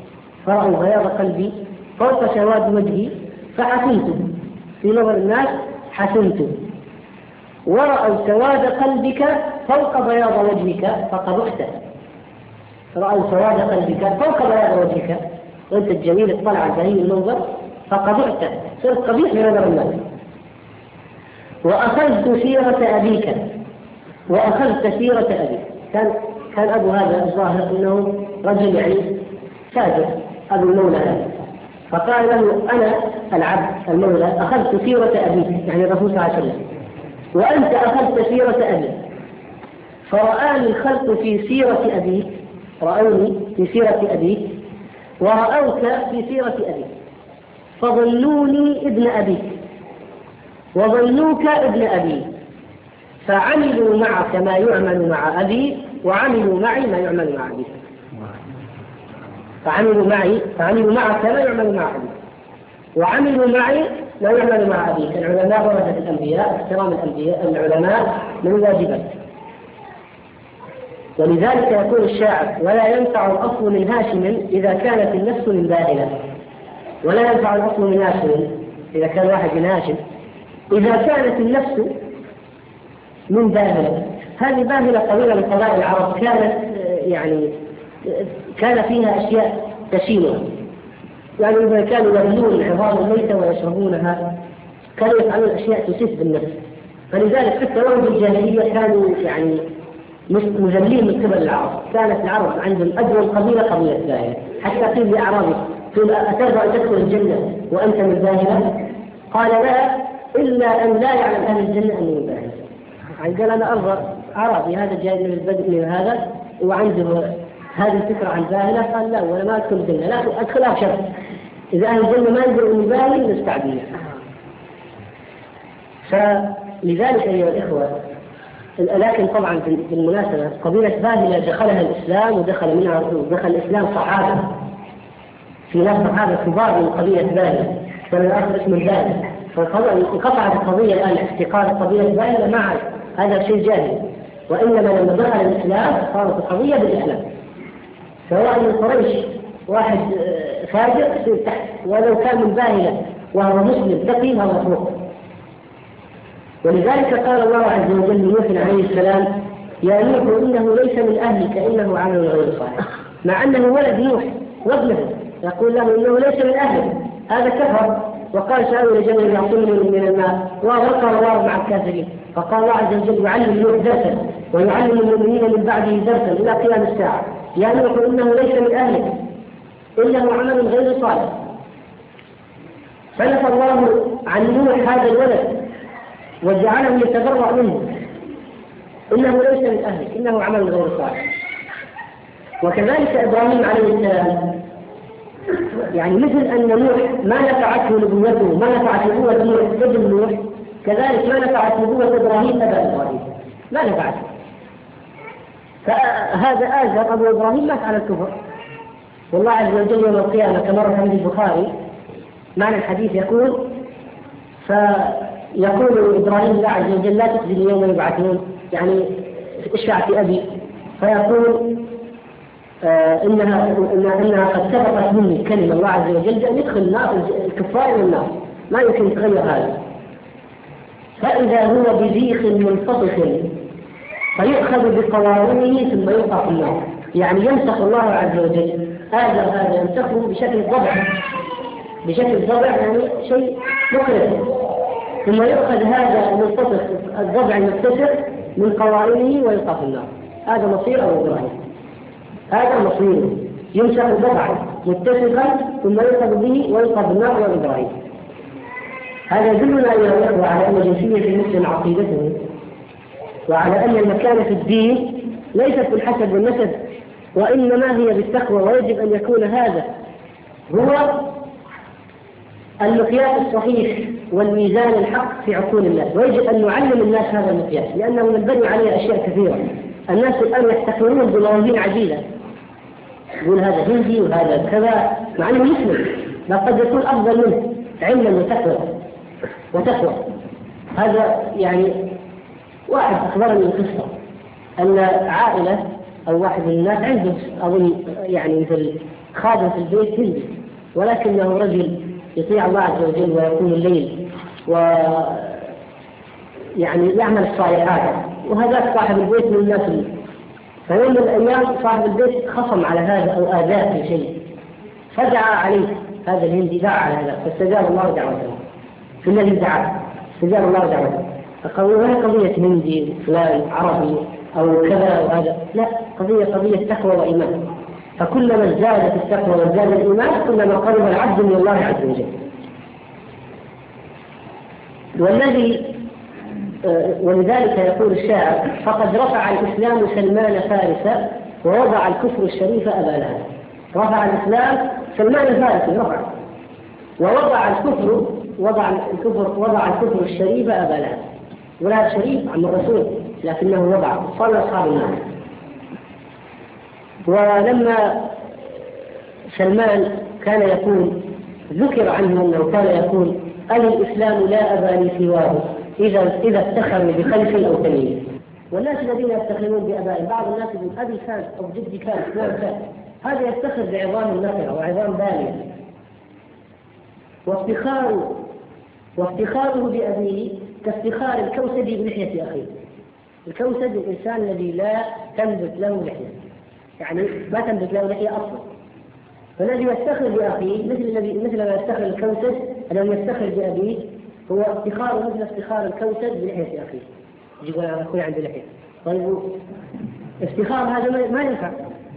وجهي فحسنت، في نظر الناس حسنت. ورأوا سواد قلبك فوق بياض وجهك فقبحت. رأوا سواد قلبك فوق بياض وجهك، وأنت الجميل اطلع البهي المنظر فقبحت، صرت قبيح في نظر الناس. وأخذت سيرة أبيك، كان أبو هذا الظاهر أنه رجل يعني فاجر، أبو المولى هذا، فقال له: أنا العبد المولى أخذت سيرة أبيك، يعني الرسول صلى الله عليه وسلم، وأنت أخذت سيرة أبي. فرآني الخلق في سيرة أبيك، رأوني في سيرة أبيك ورأوك في سيرة أبيك، فظنوني ابن أبيك وظنوك ابن أبي، فعملوا معك ما يعمل مع أبي وعملوا معي ما يعمل مع أبي. فعملوا معك ما يعمل مع أبي وعملوا معي ما يعمل مع أبيك. العلماء ورثة الأنبياء، احترام العلماء من الواجبات. ولذلك يقول الشاعر: ولا ينفع الأصل من هاشم إذا كانت النفس من باهلة. ولا ينفع الأصل من هاشم، إذا كان واحد من هاشم، إذا كانت النفس من باهلة. هذه باهلة قبيلة من قبائل العرب، كان فيها أشياء تشينها، يعني إذا كانوا يغلون العظام الميتة ويشربونها كانوا يفعلون أشياء تسف بالنفس. فلذلك حتى وهم في الجاهلية كانوا يعني مذلين من قبل العرب. كانت العرب عندهم أدنى قبيلة باهلة، حتى قيل لأعرابي: أترضى أن تدخل الجنة وأنت من باهلة؟ قال: لا، إلا أن لا يعلم أهل الجنة أنه من باهلة. قال: أنا أرضى أعرابي هذا جاي من البدء من هذا وعنده هذه الفكرة عن باهلة. قال: لا، ولا ما أدخل الجنة، لا أدخلها شر، إذا أهل الجنة ما يقدروا من باهلة نستعبيها. فلذلك أيها الإخوة، لكن طبعا بالمناسبة قبيلة باهلة دخلها الإسلام ودخل الإسلام صحابة، في ناس صحابة كبار من قبيلة باهلة كان الآخر اسمه باهلة، فانقطعت القضية الآن احتقار قبيلة باهلة مع هذا شيء جاهل. وإنما لما دخل الإسلام صارت القضية بالإسلام، سواء من قريش واحد فاجر يصير تحت، ولو كان من باهلة وهو مسلم تقي فهو فوق. ولذلك قال الله عز وجل لنوح عليه السلام: يا نوح إنه ليس من أهلك إنه عمل غير صالح، مع أنه ولد نوح وابنه، يقول له إنه ليس من أهلك، هذا كفر وقال: سأوي لجبل يعصمني من الماء وغرق الله مع الكافرين. فقال الله عز وجل: يعلم نوح درسا ويعلم المؤمنين من بعده درسا إلى قيام الساعة. يا نوح إنه ليس من أهلك إنه عمل غير صالح. فنفى الله عن نوح هذا الولد وجعله يتبرأ منه، إنه ليس من أهلك إنه عمل غير صالح. وكذلك إبراهيم عليه السلام، يعني مثل أن نوح ما نفعته نبوته، ما نفعت نبوة نوح ابن نوح، كذلك ما نفعت نبوة إبراهيم أبا إبراهيم، ما نفعته. فهذا آزر أبو إبراهيم مات على الكفر، والله عز وجل يوم القيامة كما روى في البخاري معنى الحديث يقول: فيقول إبراهيم الله عز وجل: لا تخزني يوم يبعثون، يعني اشفع في أبي، فيقول إنها قد سبقت مني كلمة الله عز وجل أن يدخل الكفار إلى النار، ما يمكن يتغير هذا. فإذا هو بذيخ منفطخ فيؤخذ بقوارنه ثم يلقى في النار، يعني يمسح الله عز وجل هذا يمسحه بشكل ضبع، يعني شيء مكرف، ثم يؤخذ هذا المنفطخ الضبع المتسع من قوارنه ويلقى في النار. هذا مصير أبو إبراهيم، هذا مصيره، يمسح الضبع متسقا ثم يؤخذ به ويلقى في النار أبو إبراهيم. هذا يدلنا أيها الأخوة على أن جنسية المسلم عقيدته، وعلى أن المكانة في الدين ليست بالحسب والنسب، وإنما هي بالتقوى، ويجب أن يكون هذا هو المقياس الصحيح والميزان الحق في عقول الناس، ويجب أن نعلم الناس هذا المقياس، لأنه ينبني عليه أشياء كثيرة. الناس الآن يحتكرون بموازين عديدة، يقول هذا هندي وهذا كذا، مع أنه مسلم لقد يكون أفضل منه علما وتقوى. هذا يعني واحد أخبرني قصة أن عائلة أو واحد من الناس عنده أظن يعني مثل خادم في البيت هندي، ولكنه رجل يطيع الله عز وجل ويقوم الليل ويعني يعمل الصالحات، وهذا صاحب البيت من الناس. فيوم من الأيام صاحب البيت خصم على هذا أو آذاه في شيء، فدعا عليه هذا الهندي، دعا على هذا فاستجاب الله دعوته. في الذي دعا استجاب الله دعوته. ولا قضية هندي فلان عربي أو كذا وهذا، لا، قضية تقوى وإيمان. فكلما زادت التقوى وزاد الإيمان كلما قرب العبد من الله عز وجل. ولذلك يقول الشاعر: فقد رفع الإسلام سلمان فارسا ووضع الكفر الشريف أبا لهب. رفع الإسلام سلمان فارسا رفع، ووضع الكفر الشريف أبا لهب. ولا شريف عن الرسول لكنه وضع صار أصحاب النار. ولما سلمان كان يقول، ذكر عنه أنه كان يقول: أنا الإسلام لا أبا لي سواه إذا افتخروا بخلف أو تمييز. والناس الذين يفتخرون بآبائهم، بعض الناس يقول أبي كان أو جدي كان كان، هذا يفتخر بعظام النخرة وعظام بالية، وافتخاره بأبيه كافتخار الكوسج بلحية أخيه. الكوسج الإنسان الذي لا تنبت له لحية، يعني ما تنبت له لحية أصلا، فالذي يفتخر بأخيه مثل ما يفتخر الكوسج الذي يفتخر بأبيه، هو افتخاره مثل افتخار الكوسج بلحية أخيه. يقول أنا أخوي عنده لحية، طيب افتخار هذا ما ينفع.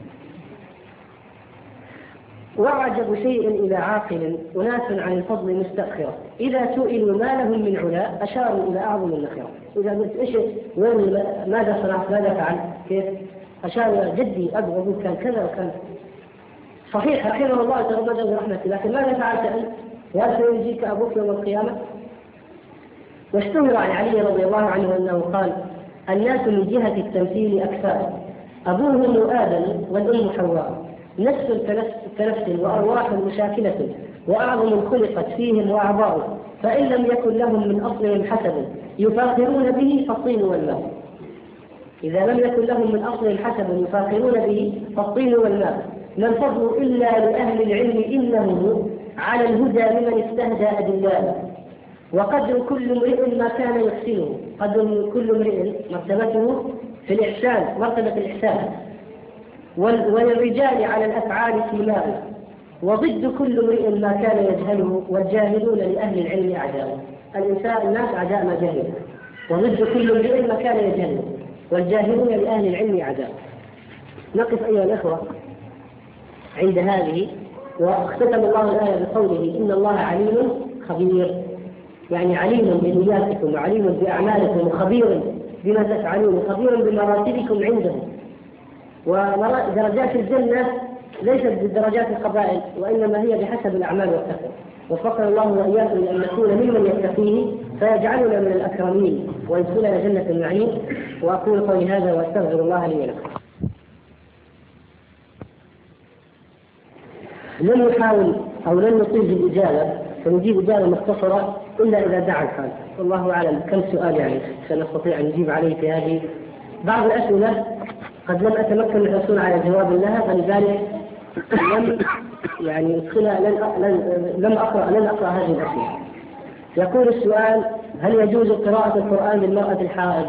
وأعجب شيء إلى عاقل أناس عن الفضل مستأخرة، إذا سئلوا ما لهم من علا أشاروا إلى أعظم النخرة. إذا قلت إيش وين ماذا صنعت ماذا فعل كيف، أشاروا إلى جدي أبو أبوك كان كذا وكان. صحيح رحمه الله تغمده برحمته، لكن ماذا فعلت أنت؟ وهل سيجيك أبوك يوم القيامة؟ واشتهر عن علي رضي الله عنه أنه قال: الناس من جهة التمثيل أكثر، أبوهم آدم والأم حواء، نفس كنفس وأرواح مشاكلة، وأعظم خلقت فيهم وأعضاء، فإن لم يكن لهم من أصلهم حسب يفاخرون به فالطين والماء. إذا لم يكن لهم من أصلهم حسب يفاخرون به فالطين والماء، ما الفضل إلا لأهل العلم إنه على الهدى لمن استهدى أدلاء. وقدر كل امرئ ما كان يحسنه، قدر كل امرئ مرتبته في الإحسان، مرتبة الإحسان. وللرجال على الأفعال سيماء، وضد كل امرئ ما كان يجهله، والجاهلون لأهل العلم أعداء. الناس أعداء ما جهلوا، وضد كل امرئ ما كان يجهله، والجاهلون لأهل العلم أعداء. نقف أيها الأخوة عند هذه. واختتم الله الآية بقوله: إن الله عليم خبير، يعني عليم بنياتكم وعليم بأعمالكم وخبير بما تفعلون وخبير بمراتبكم عنده. ودرجات الجنة ليست بدرجات القبائل، وإنما هي بحسب الأعمال والتقوى. وفقنا الله وإياكم لأن نكون ممن يتقيه فيجعلنا من الأكرمين ويدخلنا جنة النعيم. وأقول قولي هذا وأستغفر الله لي ولكم. لن نحاول أو لن نطيل بالإجابة، فنجيب إجابة مختصرة إلا إذا دعا الحال. والله أعلم كم سؤال يعني سنستطيع أن نجيب عليه في هذه. بعض الأسئلة قد لم أتمكن من الحصول على جواب لها، فلذلك لم يعني أدخلها لن أقرأ هذه الأسئلة. يقول السؤال: هل يجوز قراءة القرآن للمرأة الحائض؟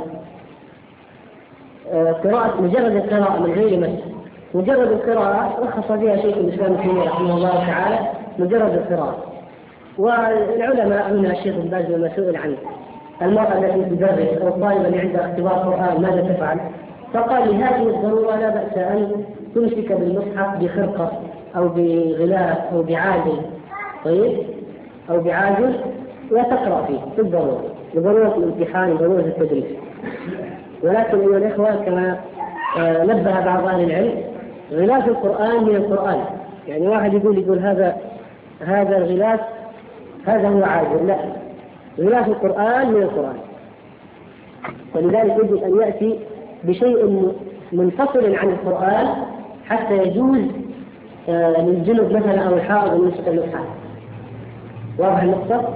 قراءة مجرد القراءة من غير مس، مجرد القراءة رخص فيها شيخ الإسلام ابن تيمية رحمه الله تعالى، مجرد القراءة. والعلماء هنا الشيخ ابن باز لما سئل عنه المرأة التي تدرس أو الطالبة اللي عندها اختبار قرآن ماذا تفعل؟ فقال لهذه الضرورة لا بأس أن تمسك بالمصحف بخرقة أو بغلاف أو بعاجل، طيب، أو بعاجل وتقرأ فيه بالضرورة، لضرورة الامتحان وضرورة التدريس. ولكن أيها الإخوة كما نبه بعض أهل العلم، غلاف القرآن من القرآن. يعني واحد يقول هذا الغلاف هذا هو عاجل، لا، غلاف القرآن من القرآن. ولذلك يجب أن يأتي بشيء منفصل عن القرآن حتى يجوز للجنب مثلا أو الحائض من يمسك المصحف. واضح النقطة؟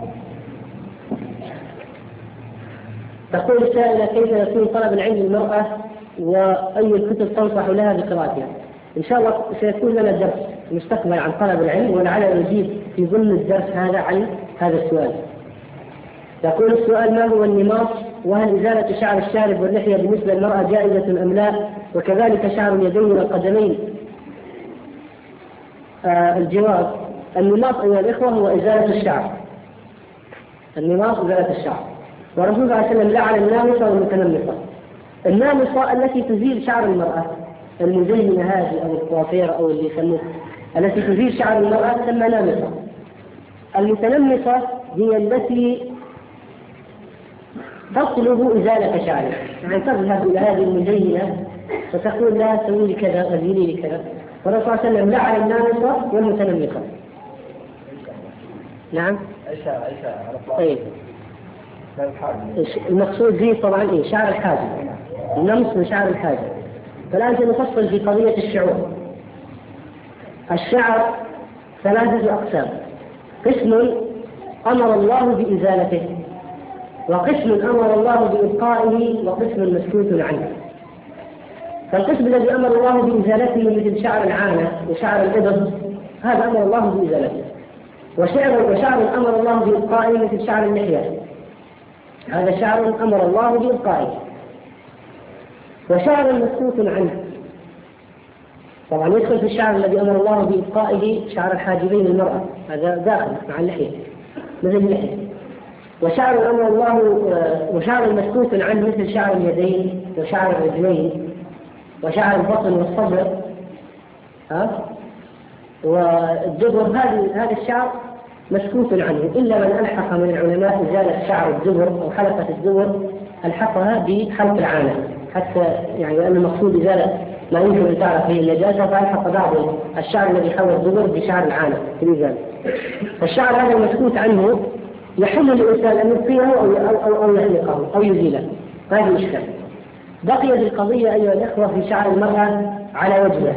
تقول السائلة: كيف يكون طلب العلم للمرأة وأي الكتب تنصح لها بقراءتها؟ إن شاء الله سيكون لنا درس مستقبل عن طلب العلم، ولعل نجيب في ضمن الدرس هذا عن هذا السؤال. يقول السؤال: ما هو النماص؟ وهل إزالة شعر الشارب واللحية بالنسبة للمرأة جائزة أم لا؟ وكذلك شعر اليدين والقدمين. الجواب: النماص أيها الإخوة هو إزالة الشعر. النماص إزالة الشعر، ورسول الله صلى الله عليه وسلم لعن النامصة والمتنمصة. النامصة التي تزيل شعر المرأة، المزينة هذه أو الكوافير أو اللي يسموه التي تزيل شعر المرأة تسمى نامصة. المتنمصة هي التي تطلب إزالة شعرها، يعني تذهب إلى هذه المزينة فتقول لها سوي لي كذا، أزيلي لي كذا. والرسول صلى الله عليه وسلم لعن النامصة والمتنمصة. نعم. طيب. المقصود فيه طبعا شعر الحاجب، النمص من شعر الحاجب. فالآن سنفصل في قضية الشعور. الشعر 3 أقسام: قسم أمر الله بإزالته، وقسم أمر الله بإبقائه، وقسم مسكوت عنه. فالقسم الذي أمر الله بإزالته مثل شعر العانة وشعر الإبط هذا أمر الله بإزالته، وشعر أمر الله بإبقائه مثل شعر اللحية، هذا شعر أمر الله بإبقائه. وشعر مسكوت عنه طبعا يدخل في الشعر الذي أمر الله بإبقائه شعر الحاجبين للمرأة، هذا داخل مع اللحية مثل اللحية. وشعر المسكوت عنه مثل شعر اليدين وشعر الرجلين وشعر البطن والصدر والدبر. هذا الشعر مسكوت عنه، إلا من ألحق من العلماء إزالة شعر الدبر أو حلقة الدبر ألحقها بحلق العانة، حتى يعني لأن المقصود إزالة ما يمكن أن تعرف فيه النجاسة، فألحق بعض الشعر الذي حول الدبر بشعر العانة في الإزالة. فالشعر هذا المسكوت عنه يحل للإنسان أن يبقيه أو يحلقه أو يزيله، هذا الإشكال. بقيت القضية أيها الأخوة في شعر المرأة على وجهه،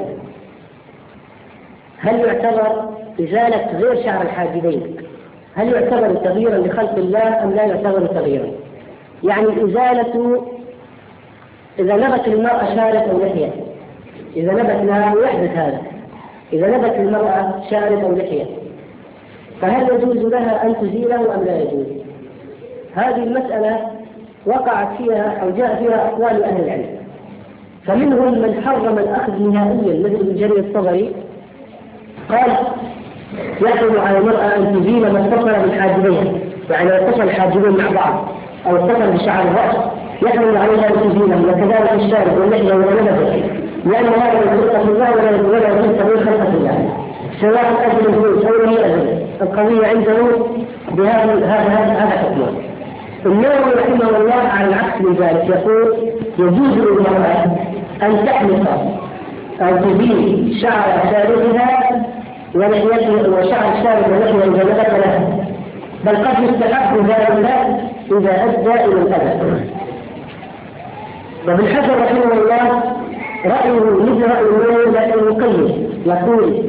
هل يعتبر إزالة غير شعر الحاجبين هل يعتبر تغييرا لخلق الله أم لا يعتبر تغييرا؟ يعني إزالة إذا نبت المرأة شارب أو لحية، إذا نبت لها يحدث هذا، إذا نبت المرأة شارب أو لحية فهل يجوز لها أن تزيله أم لا يجوز؟ هذه المسألة وقعت فيها أو جاء فيها أقوال أهل العلم، فمنهم من حرم الأخذ نهائيا مثل ابن جرير الطبري قال يحرم على المرأة أن تزيل ما اتصل بالحاجبين، يعني لو اتصل الحاجبين مع بعض أو اتصل بشعر الرأس يحرم عليها أن تزيله، وكذلك الشارب واللحية والنبت، لأن هذا من خلقة الله ولا من خلقة الله، سواء أجل الفلوس أو لم يأذن. القضية عنده هذا حكمه. النووي رحمه الله على العكس من ذلك يقول يجوز للمرأة أن تحلق أو تزيل شعر شاربها ولحيته وشعر الشارب ولحية إذا نبت لها، بل قد يستحب ذلك إذا أدى إلى الأذى. وابن حجر رحمه الله رأيه مثل رأي النووي لكن يقيم، يقول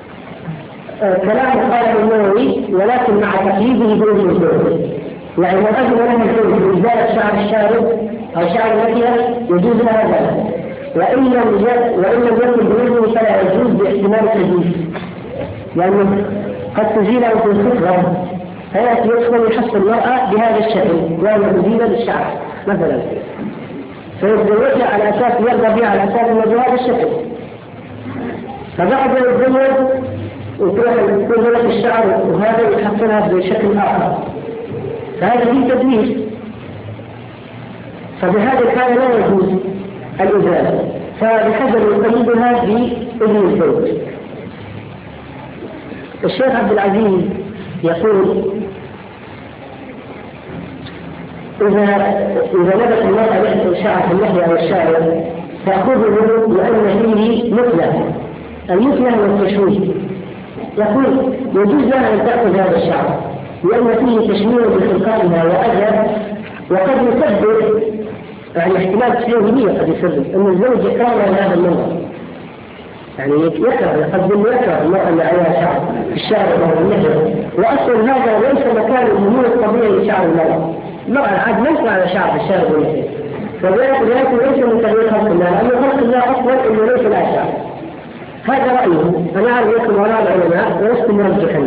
كلام قاله النووي ولكن مع تقييده بوجه الزوج، يعني لو أذن له الزوج بإزالة شعر الشارب أو شعر اللحية يجوز لها ذلك، وإن لم يكن بوجهه فلا يجوز باحتمال التجويز، لأنه قد تزيله في الفطرة فيأتي يدخل يحصل المرأة بهذا الشكل وهي تزيل بالشعر مثلا، فيتزوجها على أساس يرضى بها على أساس أنه بهذا الشكل، فبعد ما يتزوج وتروح لك الشعر وهذا يحصلها بشكل آخر، فهذا فيه تدليس، فبهذا الحالة لا يجوز الإزالة، فبحجر يقيدها بإذن الزوج. الشيخ عبد العزيز يقول إذا نبت المرأة لحية شعر في اللحية أو الشعر تأخذه لأن فيه مثلة، المثلة هو التشويه، يقول يجوز لها أن تأخذ هذا الشعر لأن فيه تشمير بخلقاتها وأذى، وقد يسبب يعني احتمال تشويه قد يسبب أن الزوج يكره هذا المنظر، يعني يكره المرأة اللي عليها شعر في الشعر أو اللحية، وأصلا هذا ليس مكان النمو الطبيعي لشعر المرأة العاد ليس على شعر في الشارع والنحية، فذلك ليس من تغيير خلق الله، لأن خلق الله أصلا إنه ليس لا شعر. هذا رأيه، أنا أعلم يكون وراء العلماء ولست مرجحا.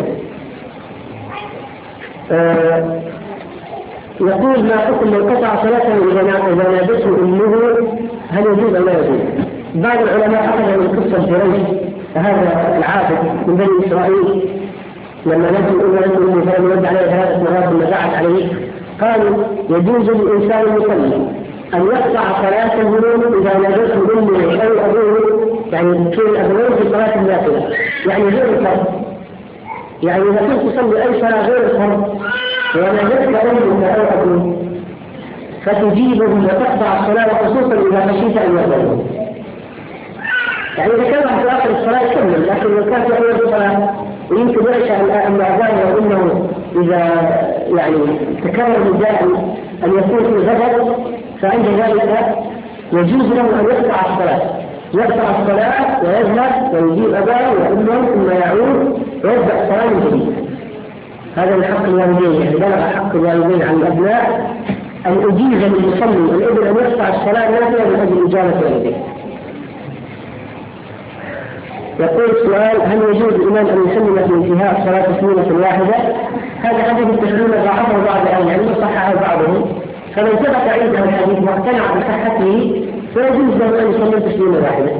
يقول ما حكم من قطع صلاته إذا نادته أمه هل يجوز أو لا يجوز؟ بعض العلماء أخذوا من قصة جريج هذا العابد من بني إسرائيل لما نزل أمه فلم يرد عليه 3 مرات ثم دعت عليه، قالوا يجوز للإنسان المصلي أن يقطع صلاته إذا نادته أمه أو أبوه، يعني كل أبوه في صلاة النافلة، يعني غير الفرض، يعني إذا كنت تصلي أي صلاة غير الفرض ونادتك أمك أو أبوه فتجيبه وتقطع الصلاة، خصوصا إذا خشيت أن يضربه. يعني إذا كان في آخر الصلاة يكمل، لكن لو كان في أول الصلاة ويمكن يخشى أن أعزائه وأنه إذا يعني تكرر النداء أن يكون في غضب، فعند ذلك يجوز له أن يقطع الصلاة ويذهب ويجيب أباه وأمه ثم يعود ويبدأ الصلاة من جديد. هذا من حق الوالدين، يعني بلغ حق الوالدين عن الأبناء أن أجيز للمصلي الابن أن يقطع الصلاة نافلة من أجل إجابة والديه. يقول السؤال هل يجوز الإمام أن يسلم في انتهاء صلاة تسليمة واحدة؟ هذا حديث التسليم ضعفه بعض أهل العلم وصححه بعضهم، فمن ثبت عنده الحديث واقتنع بصحته فيجوز له أن يسلم تسليمة واحدة.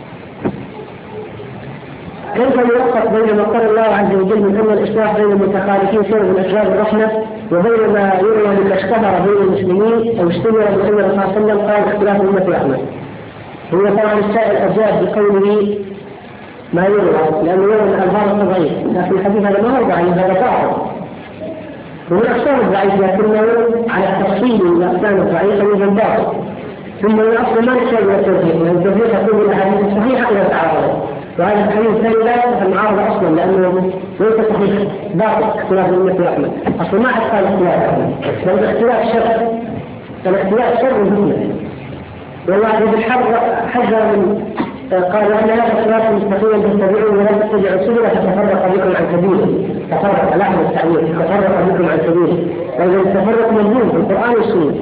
كيف يوفق بين ما قال الله عز وجل من أن الإصلاح بين المتخالفين سبب من أسباب الرحمة وبين ما يروى لك اشتهر بين المسلمين أو اشتهر بأن الرسول صلى الله عليه وسلم قال اختلاف أمة رحمة؟ هو طبعا السائل أجاب بقوله ما يروى لأنه يروى من الألفاظ ضعيف، لكن الحديث هذا ما هو ضعيف، هذا ضعف ومن أقسام الضعيف، لكنه على التفصيل من أقسام الضعيف من ضعف. ثم الأصل ما يحتاج إلى التوفيق، لأن التوفيق يكون من الأحاديث الصحيحة إلى التعارض، وهذا الحديث الثاني لا يصح المعارضة أصلا لأنه ليس صحيح، باطل اختلاف أمة رحمة، أصلا ما حد قال اختلاف رحمة، بل اختلاف شر، فالاختلاف شر وفتنة. والله عز وجل حذر من قال أن هذا الصراط مستقيما تتبعون ولا تتبعوا السبل فتفرق بكم عن سبيله، تفرق لاحظ التعبير، تفرق بكم عن سبيله، وإذا التفرق مذموم في القرآن والسنة.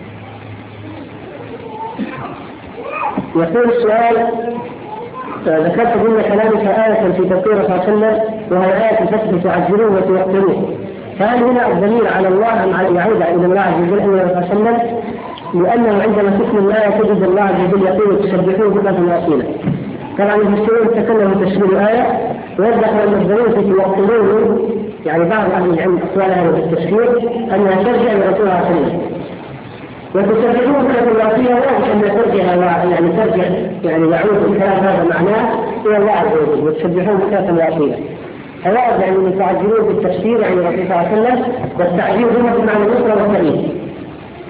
يقول السؤال ذكرت ضمن كلامك آية في تفسير صلى الله عليه وسلم وهي آية الفتح تعجلون وتوقرون، فهل هنا الضمير على الله أم يعود إلى الله عز وجل صلى الله عليه وسلم؟ لأنه عندما تسمى الآية تجد الله عز وجل يقول تسبحون بكرة وأصيلا. طبعا المفسرون تكلموا تفسير الآية ويذكر المفسرون في توقرون، يعني بعض أهل العلم أقوالها في التفسير أنها ترجع إلى رسول الله صلى الله عليه وسلم. وتسبحون بكرة وأصيلا واضح أن ترجع يعني يعود الكلام هذا معناه إلى الله عز وجل، وتسبحون بكرة وأصيلا. هذا يعني من تعجلون بالتفسير يعني رسول الله صلى الله عليه وسلم، والتعجيل هنا بمعنى النصرة والتأييد.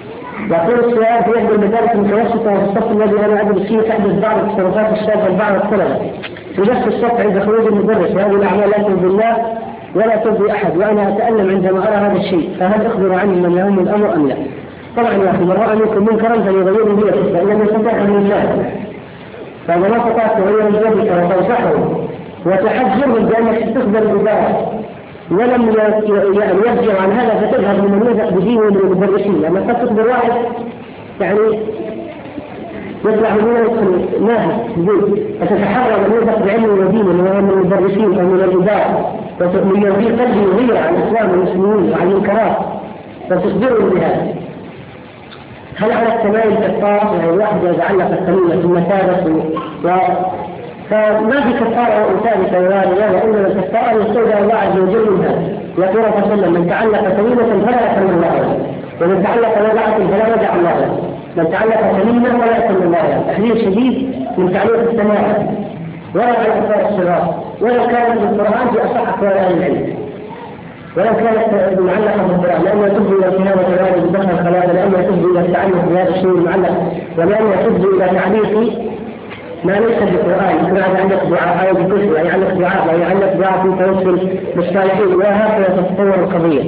يقول السؤال في إحدى المدارس المتوسطة وفي الصف الذي أنا أدرس فيه تحدث بعض التصرفات الشاذة لبعض الطلبة في نفس الصف عند خروج المدرس، وهذه الأعمال لا ترضي الله ولا ترضي أحد، وأنا أتألم عندما أرى هذا الشيء، فهل أخبر عني من يهم الأمر أم لا؟ طبعا يا أخي من رأى منكم منكرا فليغيره بيده، فإن لم يستطع فليجاهد، فإذا ما استطعت تغير بيدك وتنصحه وتحذره بأنك تخبر الإدارة ولم يرجع عن هذا فتذهب من النزق بدينه من المدرسين، لأن قد تخبر واحد يعني يطلع منه يدخل ناهي بدون فتتحرر من النزق بعلم ودينه من المدرسين أو من الإدارة ومن يرضي قلبه يغير عن الإسلام والمسلمين وعن المنكرات فتخبره بهذا. هل على التمائم كفارة؟ يعني الواحد يتعلق التميمة ثم ثابت فما في كفارة ثابتة ولا وإنما الكفارة يستودع الله عز وجل منها. يقول صلى الله عليه وسلم من تعلق تميمة فلا يأثم الله له، ومن تعلق ودعة فلا يدع الله له، من تعلق تميمة فلا يأثم الله له. تحذير شديد من تعليق السماء ولا على كفار الصغار، ولو كانت القرآن في أصح أقوال أهل العلم، ولو كانت معلقة بالقرآن، لأنها تفضي إلى كتابة الآية بالدخل الخلاف، لأنها تفضي إلى التعلق بهذا الشيء المعلق، ولأنها تفضي إلى تعليق ما ليس بالقرآن، يكون عندك دعاء أو بكفر، أو يعلق دعاء أو يعلق دعاء في توسل بالصالحين، وهكذا تتطور القضية.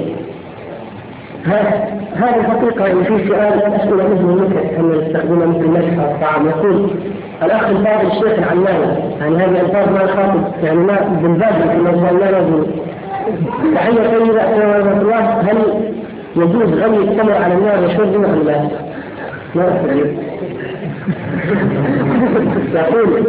هذه الحقيقة يعني في سؤال أسئلة مثل المكر أن نستخدمها مثل المسح والطعام. يقول الأخ الفاضل الشيخ العلامة، يعني هذه ألفاظ ما الخاطب يعني ما بالباب في لا يجوز. تحية طيبة ورحمة الله، هل يجوز غلي التمر على النار وشربه أم لا؟ لا أستطيع. يقول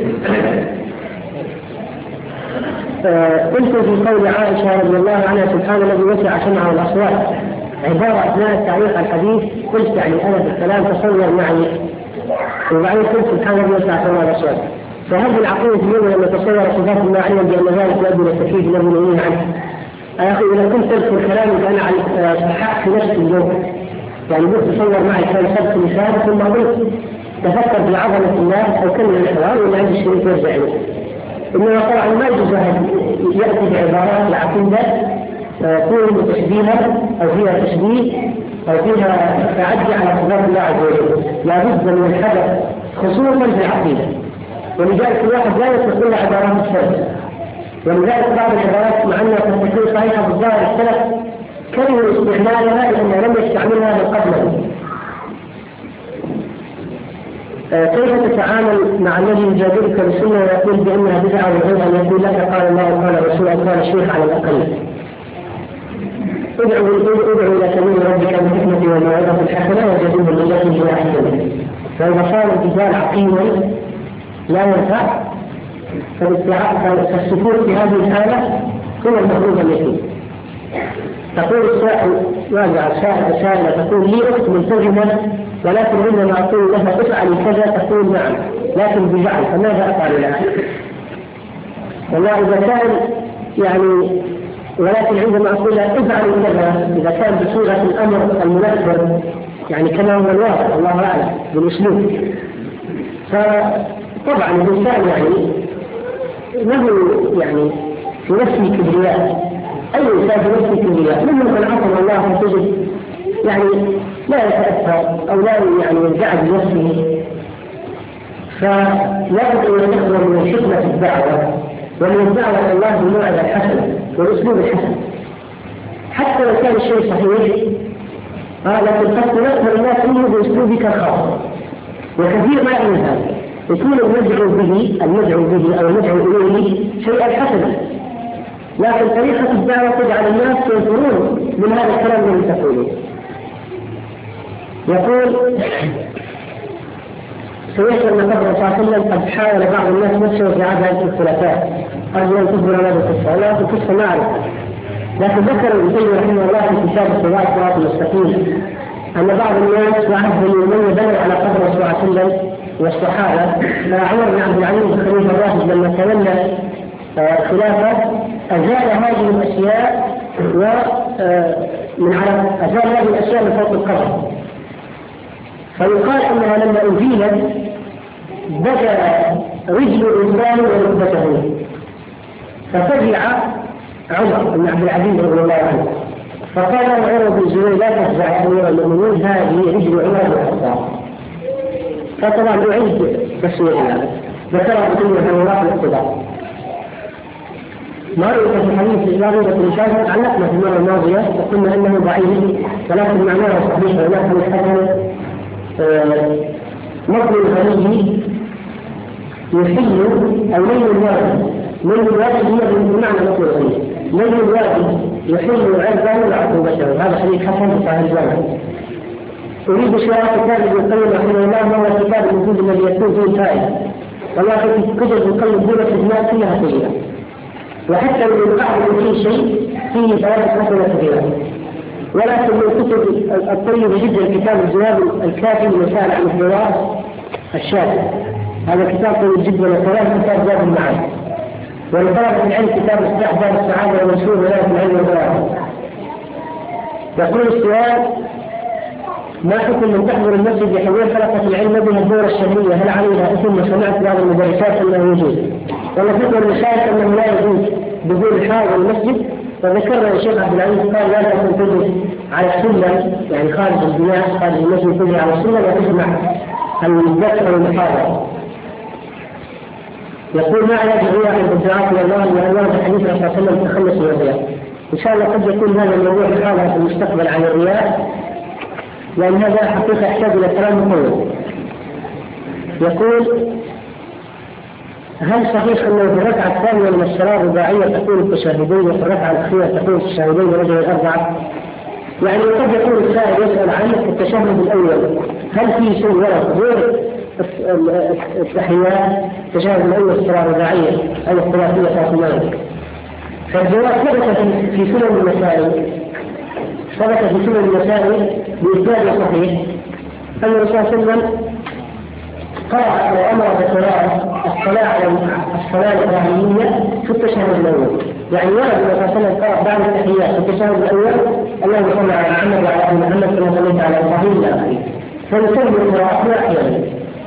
قلت في قول عائشة رضي الله عنها سبحان الذي وسع سمعه الأصوات، عبارة أثناء التعليق على الحديث قلت يعني أنا في الكلام تصور معي، وبعدين قلت سبحان الذي وسع سمعه الأصوات. فهل العقيدة اليوم أن نتصور صفات الله عليا بأن ذلك يؤدي إلى التكليف الذي نهيه عنه؟ يا أخي إذا كنت تذكر كلامي فأنا صححت في نفس اليوم، يعني قلت تصور معي كان سبت مثال ثم قلت تفكر بعظمة الله أو كلمة الحوار ولا عندي شيء يرجع له. إنما طبعا ما يجوز يأتي بعبارات العقيدة تكون تشبيها أو فيها تشبيه أو فيها تعدي على صفات الله عز وجل، لا بد من الحدث خصوصا في العقيدة. ولذلك الواحد لا يستطيع عبارات السلف، ولذلك بعض العبارات مع أنها قد تكون صحيحة بالظاهر السلف كرهوا استعمالها لأنه لم يستعملها من قبل. كيف تتعامل مع الذي يجادلك بالسنة ويقول بأنها بدعة وغيرها أن يقول لك قال الله وقال الرسول أو قال الشيخ على الأقل؟ ادعو إلى سبيل ربك بالحكمة والموعظة الحسنة وجادله بالتي هي أحسن. فإذا صار الجدال عقيما لا ينفع فالسكوت في هذه الحالة هو المفروض أن يكون. تقول السائل سائلة تقول لي أخت ملتزمة ولكن عندما أقول لها افعلي كذا تقول نعم لكن بزعل، فماذا أفعل لها؟ والله إذا كان يعني ولكن عندما أقول لها افعلي كذا إذا كان بصيغة الأمر المنفر يعني كما هو الواقع الله أعلم بالأسلوب، فطبعا الإنسان يعني له يعني في نفسه كبرياء، أي إنسان في نفسه كبرياء ممن عصم الله فتجد يعني لا يتأثر أو لا يعني ينزعج بنفسه، فلا بد أن يخبر من حكمة الدعوة ومن الدعوة إلى الله بالموعظة الحسنة والأسلوب الحسن حتى لو كان الشيء صحيح، لكن قد تنفر الناس منه بأسلوبك الخاص. وكثير ما يعمل هذا يكون المدعو به أو المدعو إليه شيئا حسنا، لكن طريقة الدعوة تجعل الناس ينفرون من هذا الكلام الذي تقوله. يقول سيذكر أن قبل صلى الله عليه وسلم قد حاول بعض الناس نفسه في هذه الخلفاء، أرجو أن تخبر هذه القصة، ولا القصة ما أعرف، لكن ذكر ابن تيمية رحمه الله في كتاب الصراط المستقيم أن بعض الناس وعدهم من بنوا على قبر صلى الله عليه وسلم والصحابة. عمر بن عبد العزيز الخليفة الراشد لما تولى خلافة أزال هذه الأشياء أزال هذه الأشياء من فوق القبر، فيقال أنها لما أزيلت بدا رجل الإنسان وركبته، ففزع عمر بن عبد العزيز رضي الله عنه فقال له عمر بن الزبير لا تفزع يا أمير المؤمنين، هذه رجل عمر بن الخطاب. فطبعا أعيد تفسير هذا، ذكر بكل حوارات الاقتضاء. ما رأيت في حديث الإمام بن شافعي علقنا في المرة الماضية وقلنا أنه ضعيف ولكن معناه صحيح، ولكن الحسن مطل الخليج يحل أو ليل الواجب، ليل الواجب هي بمعنى مطل الخليج، ليل الواجب يحل عرضه وعقوبته. هذا حديث حسن في صحيح الجامع. أريد شراء كتاب ابن القيم رحمه الله، وهو الكتاب المفيد الذي يكون فيه فائدة، والله في كتب ابن القيم دون خدمات كلها سيئة، وحتى من بعض فيه شيء فيه فوائد حسنة كثيرة. ولكن من الكتب الطيبة جدا كتاب الجواب الكافي لمسائل عن الحوار الشافعي، هذا كتاب طيب جدا. وكذلك كتاب زاد المعاد، ولطلبة العلم كتاب استحضار السعادة والمشهور ولاية العلم والبلاغة. يقول السؤال: ما حكم من تحضر المسجد لحضور حلقة العلم بها الدورة الشهرية، هل عليها إثم؟ سمعت بعض المدرسات أنه يجوز، والنتيجة المشايخ أنه لا يجوز دخول حاضر المسجد. وذكرنا الشيخ عبد العزيز قال لا تكون تجلس على السلم، يعني خارج البناء خارج المسجد، تجلس على السلم وتسمع الذكر أو المحاضرة. يقول: ما علاج الرياء عند الدعاة إلى الله وأن ورد حديث الرسول صلى الله عليه وسلم التخلص من الرياء؟ إن شاء الله قد يكون هذا الموضوع حالة في المستقبل عن الرياء، لأن هذا حقيقة يحتاج إلى كلام مطول. يقول: هل صحيح أنه في الركعة الثانية من الصلاة الرباعية تكون التشهدين وفي الركعة الأخيرة تكون التشهدين ورجل الأربعة؟ يعني قد يكون السائل يسأل عن التشهد الأول، هل في شيء ورد غير التحيات التشهد الأول الصلاة الرباعية أو الثلاثية فاطمية؟ فالجواب ثبت في سنن المسائل، ثبت في سنن المسائل بإسناد صحيح أن الرسول صلى الله عليه وسلم قرأ وأمر بقراءة الصلاة الإبراهيمية في التشهد الأول. يعني ورد الرسول صلى الله عليه وسلم قرأ بعد التحيات في التشهد الأول: اللهم صل على محمد وعلى آل محمد كما صليت على إبراهيم إلى آخره. فنسمي القراءة أحيانا.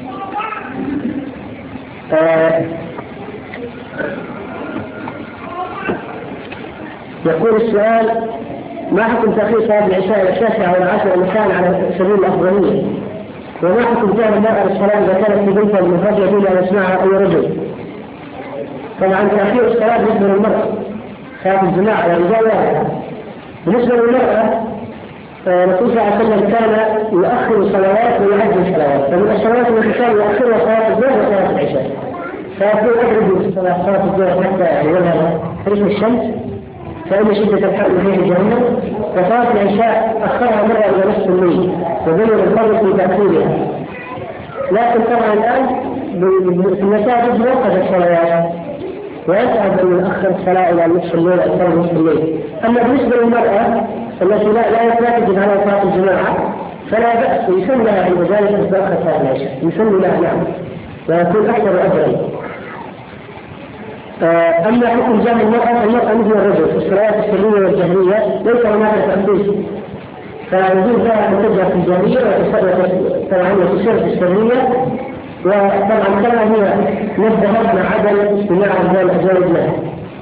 يقول السؤال: ما حكم تأخير صلاة العشاء إلى 9 أو 10 مساء على سبيل الأفضلية؟ وما حكم فعل المرأة للصلاة إذا كانت في بيتها المفرجة دون أن يسمعها أي رجل؟ طبعا تأخير الصلاة بالنسبة للمرأة صلاة الجماعة والرجال واحد. بالنسبة للمرأة الرسول صلى الله عليه وسلم كان يؤخر الصلوات ويعجل الصلوات، فمن الصلوات التي كان يؤخرها صلاة الظهر وصلاة العشاء. فيقول: أدرك صلاة الظهر حتى يولها رسم الشمس فإن شدة الحر فيه جهنم، وصلاة العشاء أخرها مرة إلى نصف الليل وبين الفرق في تأخيرها. لكن طبعا الآن في المساجد موقف الصلوات ويسعد أن يؤخر الصلاة إلى نصف الليل أو فرق نصف الليل. أما بالنسبة للمرأة التي لا تجد على صلاة الجماعة فلا بأس يسمى لها عند ذلك أن تؤخر صلاة العشاء، يسمى لها نعم ويكون أكثر أجرا. أما حكم جامع المرأة مثل الرجل في الصلوات السرية والجهرية ليس هناك تخصيص، فيجوز لها أن تبدأ في الجهرية طبعا وتسر في السرية، وطبعا كما هي نبهت مع عدم استماع الأزواج لها.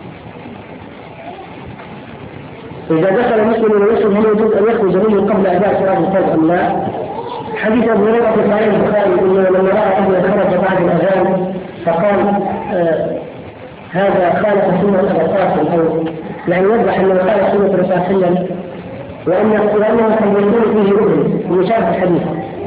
إذا دخل مسلم ويسلم هل يجوز أن يخرج منه قبل أداء صلاة الفجر أم لا؟ حديث أبي هريرة في صحيح البخاري أنه لما رأى أهل خرج بعد الأذان فقال: هذا خالف سنة الرسول، أو يعني يوضح أنه خالف سنة الرسول صلى الله عليه وسلم، وأنه قد يكون فيه رؤية مشابه الحديث.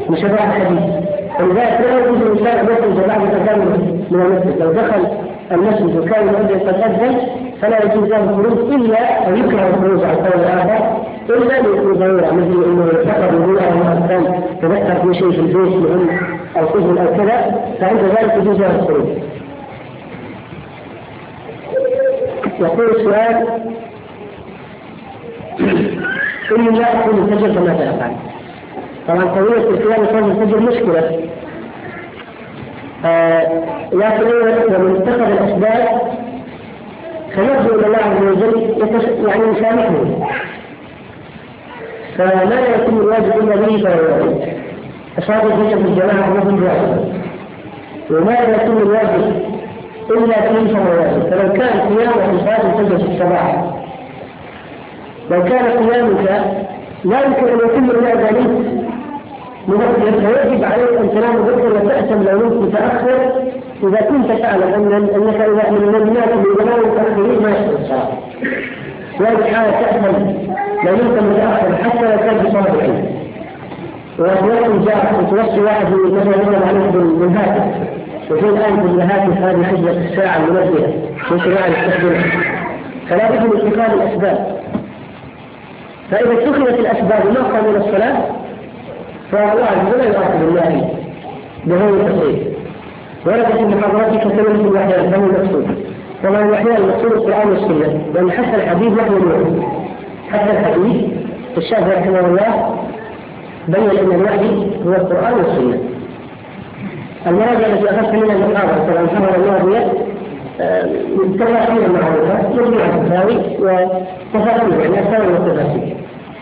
ولذلك لا يجوز الإنسان أن يخرج بعد الأذان من المسجد. لو دخل المسجد وكان المؤذن قد أذن فلا يجوز له الخروج إلا أن يكره الخروج على القول الآخر إلا ليكون ضرورة، مثل أنه يفتقد وضوءه أو كان تذكر في شيء في البيت مهم أو طفل أو كذا، فعند ذلك يجوز له الخروج. يقول السؤال: إني لا أقول الفجر كما تفعل. طبعا طويلة القيام صلاة الفجر مشكلة، لكن لما اتخذ الأسباب فنرجو إلى الله عز وجل يعني يسامحه، فلا يكون الواجب إلا به فهو أصاب الفجر في الجماعة وهم واجب، وما يكون الواجب إلا فيه فهو واجب. فلو كان قيامه في صلاة الفجر في الصباح لو كان قيامك لا يمكن أن يتم إلا إذا نمت مبكر، فيجب عليك أن تنام مبكر وتأتم لو نمت متأخر إذا كنت تعلم أنك إذا من الناس بزمان متأخرين ما يحصل الصلاة. وهذه حالة تأتم لو نمت متأخر حتى لو كان بصلاة العلم. وأحيانا جاء توصي واحد مثلا يقول عليه بالهاتف، وفي الآن بالهاتف هذه خدمة الساعة المنبهة من شرائع يستخدمها، فلا بد من اتخاذ الأسباب. فإذا اتخذت الأسباب ونقى من الصلاة فالله لا يؤاخذ الله بهذا التصريف. وردت في محاضراتي كثيرا في الوحيان فهو المقصود. طبعا الوحيان المقصود القرآن والسنة، لأن حتى الحديث نحن الوحي، حتى الحديث الشافعي رحمه الله بين أن الوحي هو القرآن والسنة. المراجع التي أخذت منها المحاضرة طبعا المحاضرة الماضية تفاصيل معروفة يرجع التساوي وتفاصيل يعني أساوي والتفاصيل.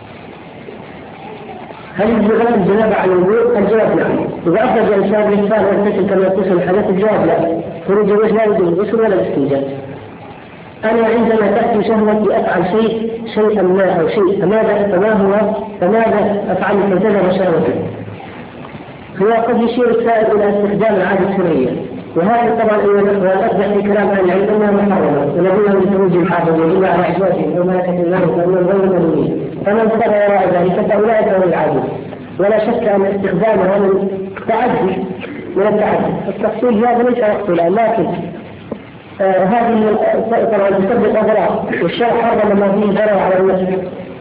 هل يجب غسل الجنابة على الوضوء؟ الجواب نعم. إذا أخرج الإنسان بالإنسان ويغتسل كما يغتسل الحدث الجواب لا. خروج الوجه لا يجوز الغسل ولا الاستنجاء. أنا عندما تأتي شهوتي أفعل شيئا ما أو شيء فماذا أفعل كذا شهوتي؟ هو قد يشير السائل إلى استخدام العادة السرية، وهذا طبعا الأرجح في كلام أهل العلم أنها محرمة، ونبينا من خروج الحافظ إلا على أزواجهم وما يكتب الله فإنهم غير مؤمنين، فمن ابتغى وراء ذلك فأولئك هم العادون. ولا شك أن استخدامها من التعدي التفصيل هذا ليس يقتل، لكن هذه طبعا تسبب أضرار، والشرع حرم ما فيه ضرر على النفس.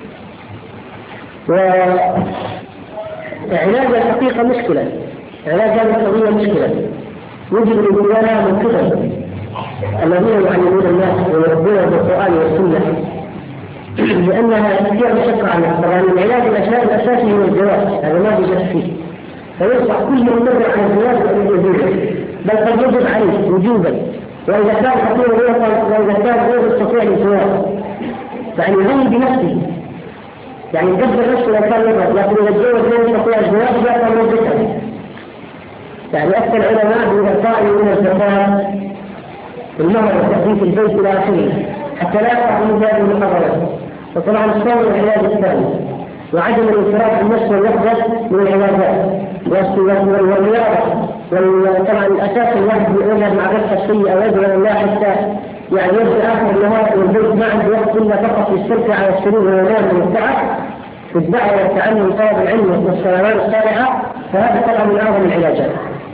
وعلاج الحقيقة مشكلة، علاج هذه القضية مشكلة يجب أن يكون لها من قبل الذين يعلمون الناس ويربون بالقرآن والسنة، لأنها فيها مشقة عنها. طبعا العلاج الأساسي هو الزواج، هذا ما يوجد فيه، فينصح كل من يدعو على الزواج أن يزوجه، بل قد يجب عليه وجوبا، وإذا كان خطير وإذا كان غير يستطيع الزواج يعني يغني بنفسه، يعني يقدر نفسه لو كان يبغى، لكن إذا تزوج غير يستطيع الزواج لا كان يوجد. يعني أكثر العلماء بالإعطاء من الزكاة المهر وتأدية البيت إلى آخره حتى لا يقع من هذه المحرمات. وطبعا الصوم العلاج الثاني، وعدم الانفراد بالنفس والوحدة من العبادات والرياضة. وطبعا الأساس الواحد يذهب مع نفسه السيئة ويدعو الله حتى يعني يبدأ آخر النهار والبيت ما عنده وقت إلا فقط يستمتع على السرور والنوم والتعب في الدعوة والتعلم وطلب العلم والصلوات الصالحة، فهذا طبعا من أعظم العلاجات.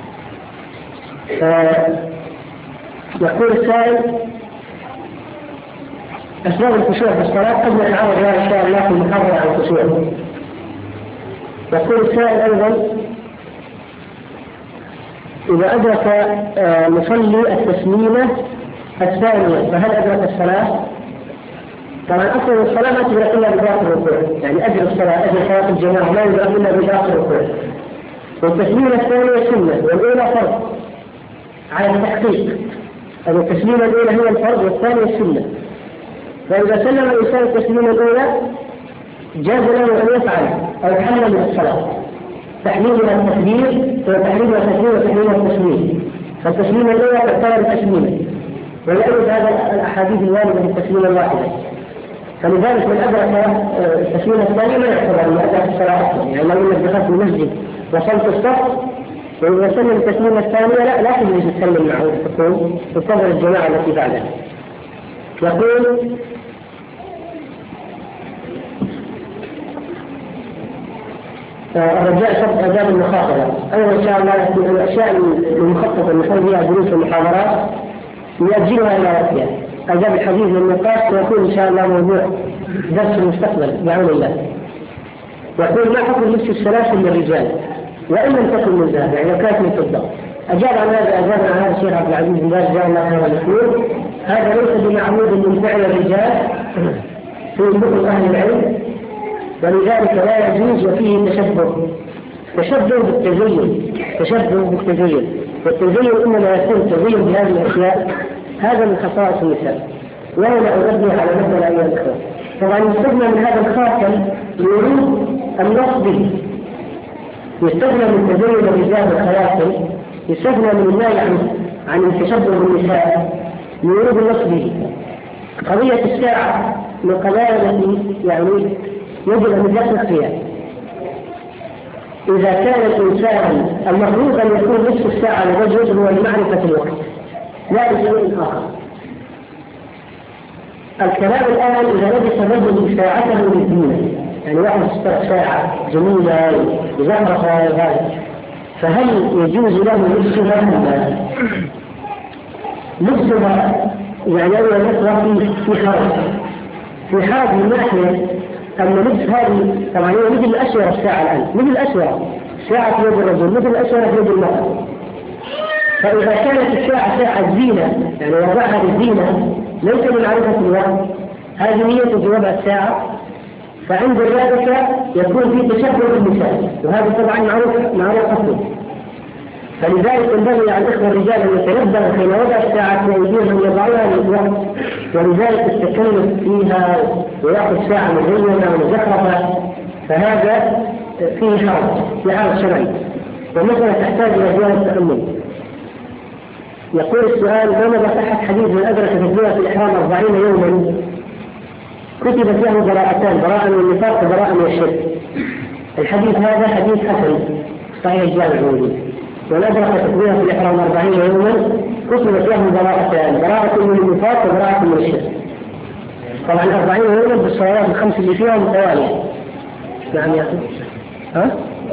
يقول السائل أسباب الخشوع في الصلاة قبل أن نعرض إن شاء الله في المحاضرة عن الخشوع. يقول السائل أيضا إذا أدرك مصلي التسليمة الثانية فهل أدرك الصلاة؟ طبعا أصلا الصلاة ما تدرك إلا بداخل الركوع، يعني أجر الصلاة أجر صلاة الجماعة لا يدرك إلا بداخل الركوع. والتسليمة الثانية سنة والأولى فرض على التحقيق. التسليمة الأولى هي الفرض والثانية السنة. فإذا سلم الإنسان التسليمة الأولى جاز له أن يفعل أو يحمل من الصلاة، تحليلها التكبير وتحليلها التكبير وتحليلها التسليم. فالتسليمة الأولى تعتبر تسليمة، ولا يوجد هذا الأحاديث الواردة في التسليمة الواحدة. فلذلك من أدرك التسليمة الثانية ما يعتبر من أدرك الصلاة، يعني لو أنك دخلت المسجد وصلت الصف وإذا سلم التسليمة الثانية لا تجلس تسلم معه، تقول تنتظر الجماعة التي بعدها. يقول الرجاء شرط آداب المخاطبة. أيضا إن شاء الله من الأشياء المخططة اللي نحن فيها دروس المحاضرات نؤجلها إلى وقتها. آداب الحديث والنقاش سيكون إن شاء الله موضوع درس المستقبل بعون الله. يقول ما حكم لبس السلاسل للرجال وإن لم تكن من ذهب، يعني لو كانت من فضة؟ أجاب عن هذا الشيخ عبد العزيز بن باز جزاه الله خيرا يقول هذا ليس بمعمود من فعل الرجال في نقل أهل العلم، ولذلك لا يجوز وفيه تشبه بالتزين، والتزين إنما يكون تزين بهذه الأشياء، هذا من خصائص النساء. وهنا أنبه على مثل أيها الأخوة، طبعا يستغنى من هذا الخاتم لورود النصب، يستغنى من تزين الرجال والخواتم، يستغنى من النهي عن التشبه بالنساء لورود النصب. قضية الساعة من القضايا التي يعني يجب أن ندقق فيها. إذا كان الإنسان المفروض أن يكون نصف الساعة للرجل هو لمعرفة الوقت لا لشيء آخر. الكلام الآن إذا لبس الرجل ساعته للدين، يعني واحد اشترى ساعة جميلة بزهرة هذا، فهل يجوز له لبسها أم لا؟ لبسها يعني أول نقرأ في حرج، في حرج من ناحية أن لبس هذه طبعا هي مثل الأسورة الساعة الآن، مثل الأسورة ساعة في يد الرجل مثل الأسورة في يد المرأة. فإذا كانت الساعة ساعة زينة يعني وضعها للزينة ليس من معرفة الوقت، هذه نية في وضع الساعة، فعند ذلك يكون في تشبه بالنساء، وهذا طبعا معروف أصلا. فلذلك ينبغي على الإخوة الرجال أن يتنبهوا حين وضع الساعة وأيديهم يضعوها للوقت، ولذلك التكلف فيها ويأخذ ساعة مزينة ومزخرفة، فهذا فيه حرج شرعي، ومثلا تحتاج إلى زيادة تأمل. يقول السؤال: ما مدى صحة حديث من أدرك في الدنيا في الإحرام 40 يوما كتبت له براءتان، براءة من النفاق وبراءة من الشرك؟ الحديث هذا حديث حسن صحيح الجامع الموجود. من أدرك في الدنيا في الإحرام 40 يوما كتبت له براءتان، براءة من النفاق وبراءة من الشرك. طبعا 40 يوما بالصلوات الخمس اللي فيها متوالية. نعم يا أخي. ها؟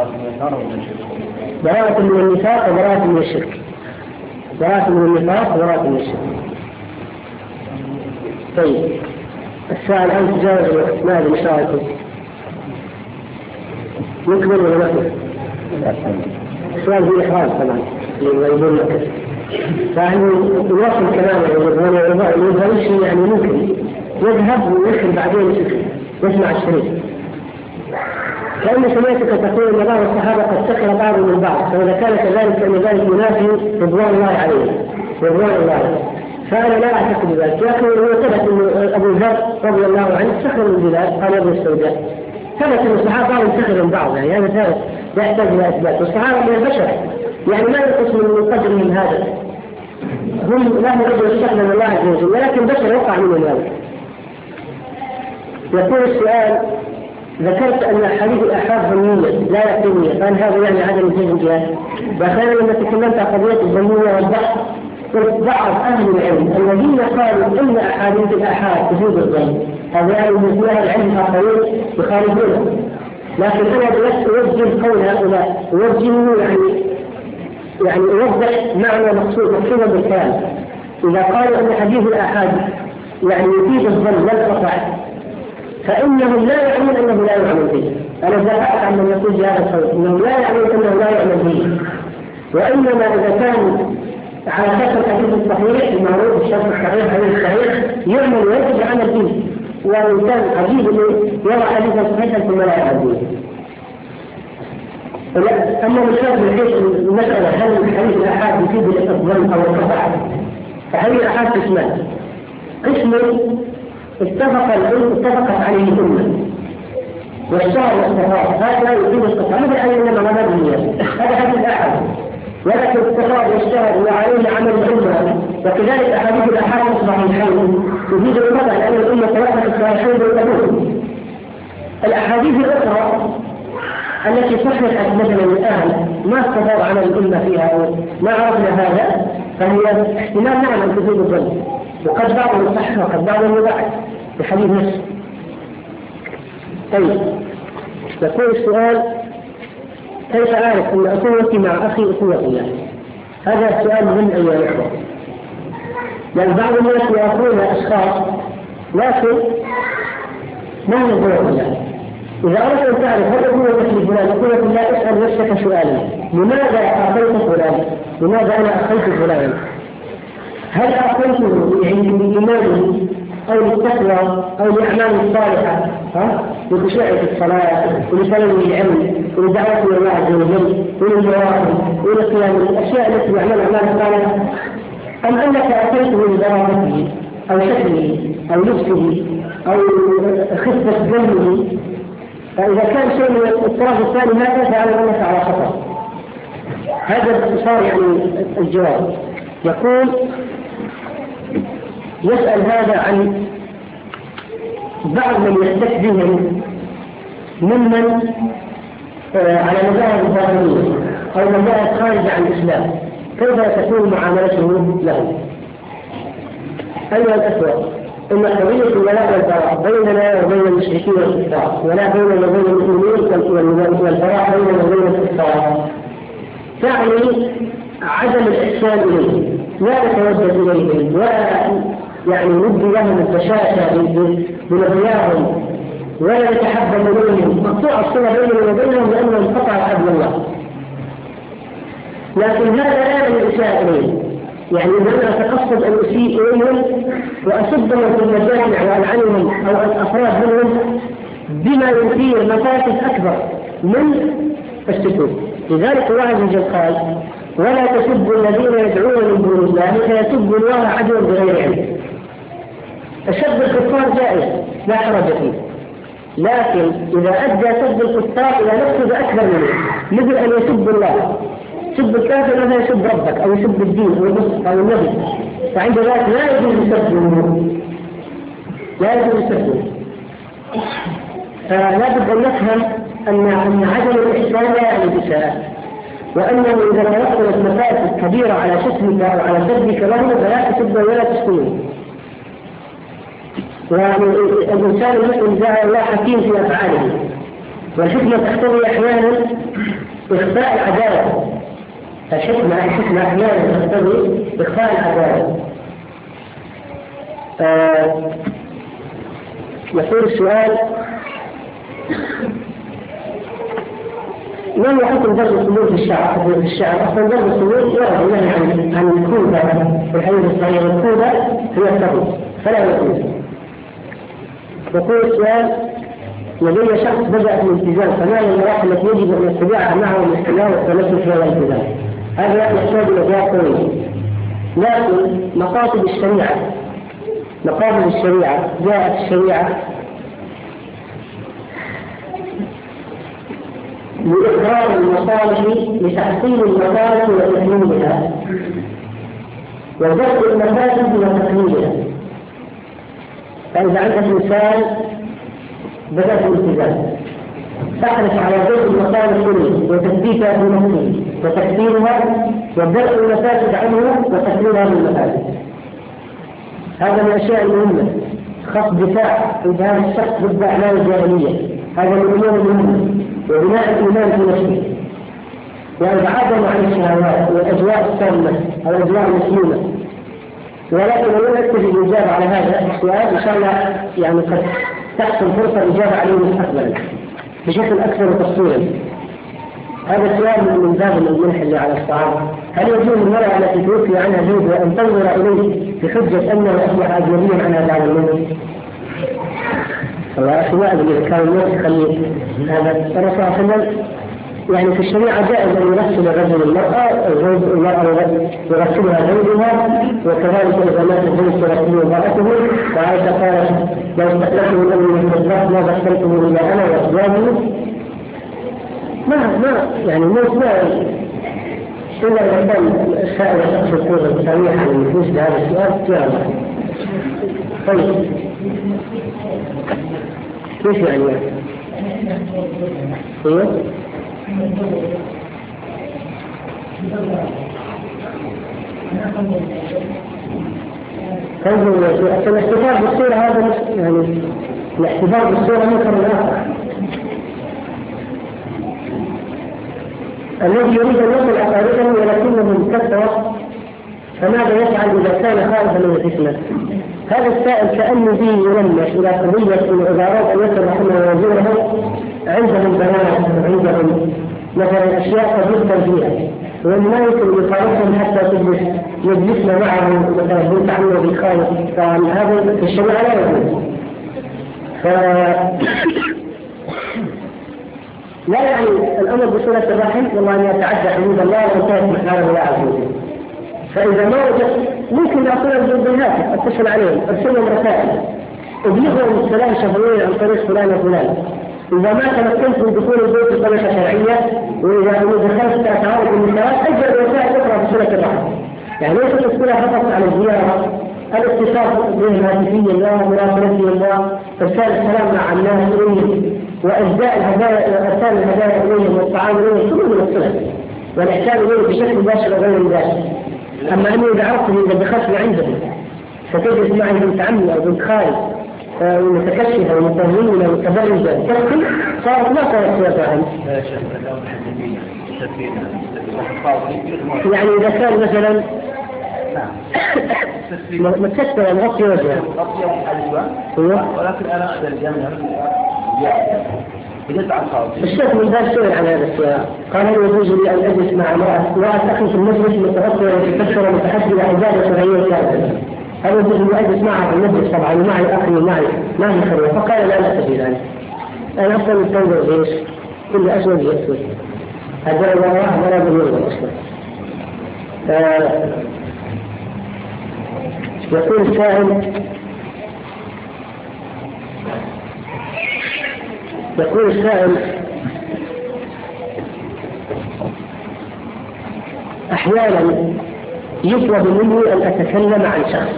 براءة من النفاق وبراءة من الشرك. براءة من النفاق وبراءة من الشرك. طيب الساعة الآن تجاوز الوقت، ماذا إن شاء الله نكمل ولا نكمل؟ السؤال في الإحرام طبعا يقول لك، فإنه الوصل كلامه يظهر شيء يعني ممكن يذهب ويدخل بعدين يسمع الشريط. لأن سمعتك تقول أن بعض الصحابة قد سخر بعض من بعض، فإذا كان كذلك فإن ذلك ينافي رضوان الله عليه رضوان الله، فأنا لا أعتقد ذلك. لكن هو ثبت أن أبو ذر رضي الله عنه سخر من بلاد قال ابن السوداء، ثبت أن الصحابة سخر من بعض، يعني هذا ثابت لا يحتاج إلى إثبات. والصحابة من البشر يعني ما ينقص من قدرهم هذا، هم لهم رجل استخدم الله عز وجل، ولكن بشر وقع منهم ذلك. يقول السؤال: ذكرت أن حديث الآحاد ظنية لا يقينية، فهل هذا يعني عدم وجود الجهاد؟ وأخيرا لما تكلمت عن قضية الظنية والبحث، قلت بعض أهل العلم الذين قالوا إن أحاديث الآحاد تفيد الظن، هذا يعني من أهل العلم آخرين يخالفونه، لكن أنا بس أوجه قول هؤلاء، أوجهه يعني أوضح معنى مقصودا بالكلام. إذا قالوا أن حديث الآحاد يعني يفيد الظن لا القطع، فإنهم لا يعنون أنه لا يعمل به. أنا زعلت عن من يقول بهذا الصوت أنهم لا يعنون أنه لا يعمل به، وإنما إذا كان على شرط الحديث الصحيح المعروف بالشرط الصحيح حديث الصحيح يعمل ويجب العمل به، وإن كان عجيب أنه يرى حديثا صحيحا ثم لا يعمل به. أما الشرط من حيث المسألة هل حديث الآحاد يفيد الظن أو القطع، فحديث الآحاد قسمان: قسم اتفقت عليه الأمة والشهر والاستفاض، هذا يفيد القطع، مثل أن إنما مدى بالنية، هذا حديث الآحاد. ولكن الاستفاض والشهر وعليه عمل الأمة، وكذلك أحاديث الآحاد الصحيحين يفيد القطع لأن الأمة توقفت الصحيحين بالقبول. الأحاديث الأخرى التي صححت مثلا الآن ما استفاض عمل الأمة فيها ما عرفنا هذا، فهي احتمال نعم أن تفيد الظن، وقد بعضهم صح وقد بعضهم يضعف بحديث نفسه. طيب يقول السؤال: كيف أعرف أن أخوتي مع أخي أخوة الله؟ هذا السؤال مهم أيها الأخوة، لأن بعض الناس يأخذون أشخاص لكن ما ينظرون الله. إذا أردت أن تعرف هل أخوتك لفلان أخوة الله اسأل نفسك سؤالا: لماذا أخيت فلان؟ لماذا أنا أخيت فلانا؟ هل أخيته بإيمانه أو للتقوى أو لأعمال الصالحة لخشوعه في الصلاة ولفلم العلم ولدعوته إلى الله عز وجل وللجواب ولقيام الأشياء التي يعمل أعمال الصالحة، أم أنك أخيته لدراسته أو شكله أو لبسه أو خفة ذنبه؟ فإذا كان شيء من الطرف الثاني هذا فعلم أنك على خطأ. هذا باختصار يعني الجواب. يقول يسأل هذا عن بعض من يحتك بهم ممن على مذاهب الظاهرية أو مذاهب خارجة عن الإسلام، كيف تكون معاملته له؟ أيها الأخوة، إن قضية الولاء والبراء بيننا وبين المشركين والكفار، ولا بيننا وبين المؤمنين والبراء بيننا وبين الكفار، تعني عدم الإحسان إليهم، لا نتوجه إليهم ولا ندي لهم البشاشة بنبياهم ولا نتحبب إليهم، مقطوع الصلة بيننا وبينهم لأنه انقطع حبل الله. لكن هذا لا من الإساءة إليهم، إذا أنا أتقصد أن أسيء إليهم وأسبهم في المجامع وألعنهم أو الأفراد منهم بما يثير مفاسد أكبر من السكوت. لذلك الله عز وجل قال: ولا تسبوا الذين يدعون من دون الله فيسبوا الله عدوا بغير علم. السب الكفار جائز لا حرج فيه، لكن إذا أدى سب الكفار إلى مفسدة أكبر منه، مثل أن يسب الله، سب الكافر مثلا يسب ربك أو يسب الدين أو النبي، فعند ذلك لا يجوز سبه، لا يجوز سبه. فلا بد أن نفهم أن عدم الإحسان لا يعني الإساءة، وأنه إذا ترتبت مفاسد كبيرة على شتمك أو على سبك له فلا تسبه ولا تشتمه. والإنسان المسلم لا حكيم في أفعاله، والحكمة تقتضي أحيانا إخفاء العدالة. الحكمة أحيانا تقتضي إخفاء العدالة. يقول السؤال: ما هو حكم ضرب السمور في الشعر؟ أصلا ضرب السمور يرد يعني عن الكوبة في الحديث الصحيح، الكوبة هي الثقب فلا يجوز. يقول السؤال: لدي شخص بدأ في الالتزام، فما هي المراحل التي يجب أن يتبعها معه الاحتلال والتمسك في الالتزام؟ هذا يحتاج إلى جواب طويل، لكن مقاصد الشريعة جاءت الشريعة لإقرار المصالح لتحصيل المصالح وتكميلها، ودفع المفاسد وتقليلها. فإذا عندك إنسان بدأ في الالتزام، تحرص على دفع المصالح كله وتثبيتها في نفسه وتكثيرها ودفع المفاسد عنه وتكثيرها من المفاسد. هذا من الأشياء المهمة، خط دفاع عند هذا الشخص ضد أعمال الجاهلية، هذا من الأمور المهمة، وبناء الإيمان في نفسه، وإبعادهم عن الشهوات والأجواء السامة أو الأجواء المسلمة. ولكن لو نكتفي بالإجابة على هذا السؤال إن شاء الله قد تحصل فرصة إجابة عليه مستقبلا بشكل أكثر تفصيلا. هذا السؤال من باب المنح اللي على الصعاب: هل يجوز المرأة التي توفي عنها زوجها أن تنظر إليه بحجة أنه أصبح أجنبيا عنها بعد الموت؟ والله أخي ما أدري إذا كان الموت يخلي هذا. الرسول صلى الله عليه وسلم في الشريعة جائز أن يغسل الرجل المرأة يغسلها زوجها، وكذلك إذا مات الزوج تغسله امرأته. وعائشة قالت: لو استخلفه النبي من الإسلام ما غسلته إلا أنا وأزواجه. الموت ما إلا إذا كان السائل شخص يكون صريح عن النفوس بهذا السؤال يا الله. طيب كيف يعني؟ ايوه الاحتفال بالصورة هذا الاحتفال بالصورة منكر آخر. الذي يريد أن يصل أقاربه ولكنه مكسر، فماذا يفعل إذا كان خائفا من الفتنة؟ هذا السائل كأنه به يلمح إلى قضية إذا أراد أن يصل رحمه وزوره عندهم بنات، عندهم مثلا أشياء قد يذكر فيها، وما يمكن يخالفهم حتى يجلسنا معهم مثلا بنت عمه بالخالق، فهذا في الشريعة لا يجوز. لا يعني الأمر بصلة الرحم والله أن يتعدى حدود الله وانتهت محاله لا عزوز. فإذا ما وجد ممكن أصلهم بالبينات، أتصل عليهم، أرسلهم رسائل، أبلغهم السلام شفويا عن طريق فلان وفلان. إذا ما تمكنت من دخول البيت بطريقة شرعية، وإذا دخلت أتعارض بالنساء، أجل الوسائل أخرى بصلة الرحم. يعني ليست الصلة فقط على الزيارة الاتصال بهم هاتفيا الله ومراسلته الله، ارسال السلام مع الناس اليهم، وارسال الهدايا اليهم والطعام اليهم، كله من الصله والاحسان اليهم بشكل مباشر وغير مباشر. اما اني اذا عرفت اذا دخلت عندهم فتجلس معي بنت عمي او بنت خالي متكشفه ومتهمه ومتبرجه تدخل، صارت ما صارت سياسه عنه. يعني اذا كان مثلا متكتر مغطي وجهه ولكن انا اقدر الجامعه الشيخ من ذلك سئل عن هذا السؤال، قال هل يجوز لي ان اجلس مع امراه اخي في المجلس متغطيه وتكسر ومتحجبه عباده شرعيه كامله؟ هل يجوز لي اجلس معها في المجلس طبعا ومعي اخي ومعي ما في خلوه؟ فقال لا باس بذلك. انا اصلا مستنظر ايش؟ كل اسود يسود، هذا الله ولا بالنظر اصلا. يقول السائل أحيانا يطلب مني أن أتكلم عن شخص،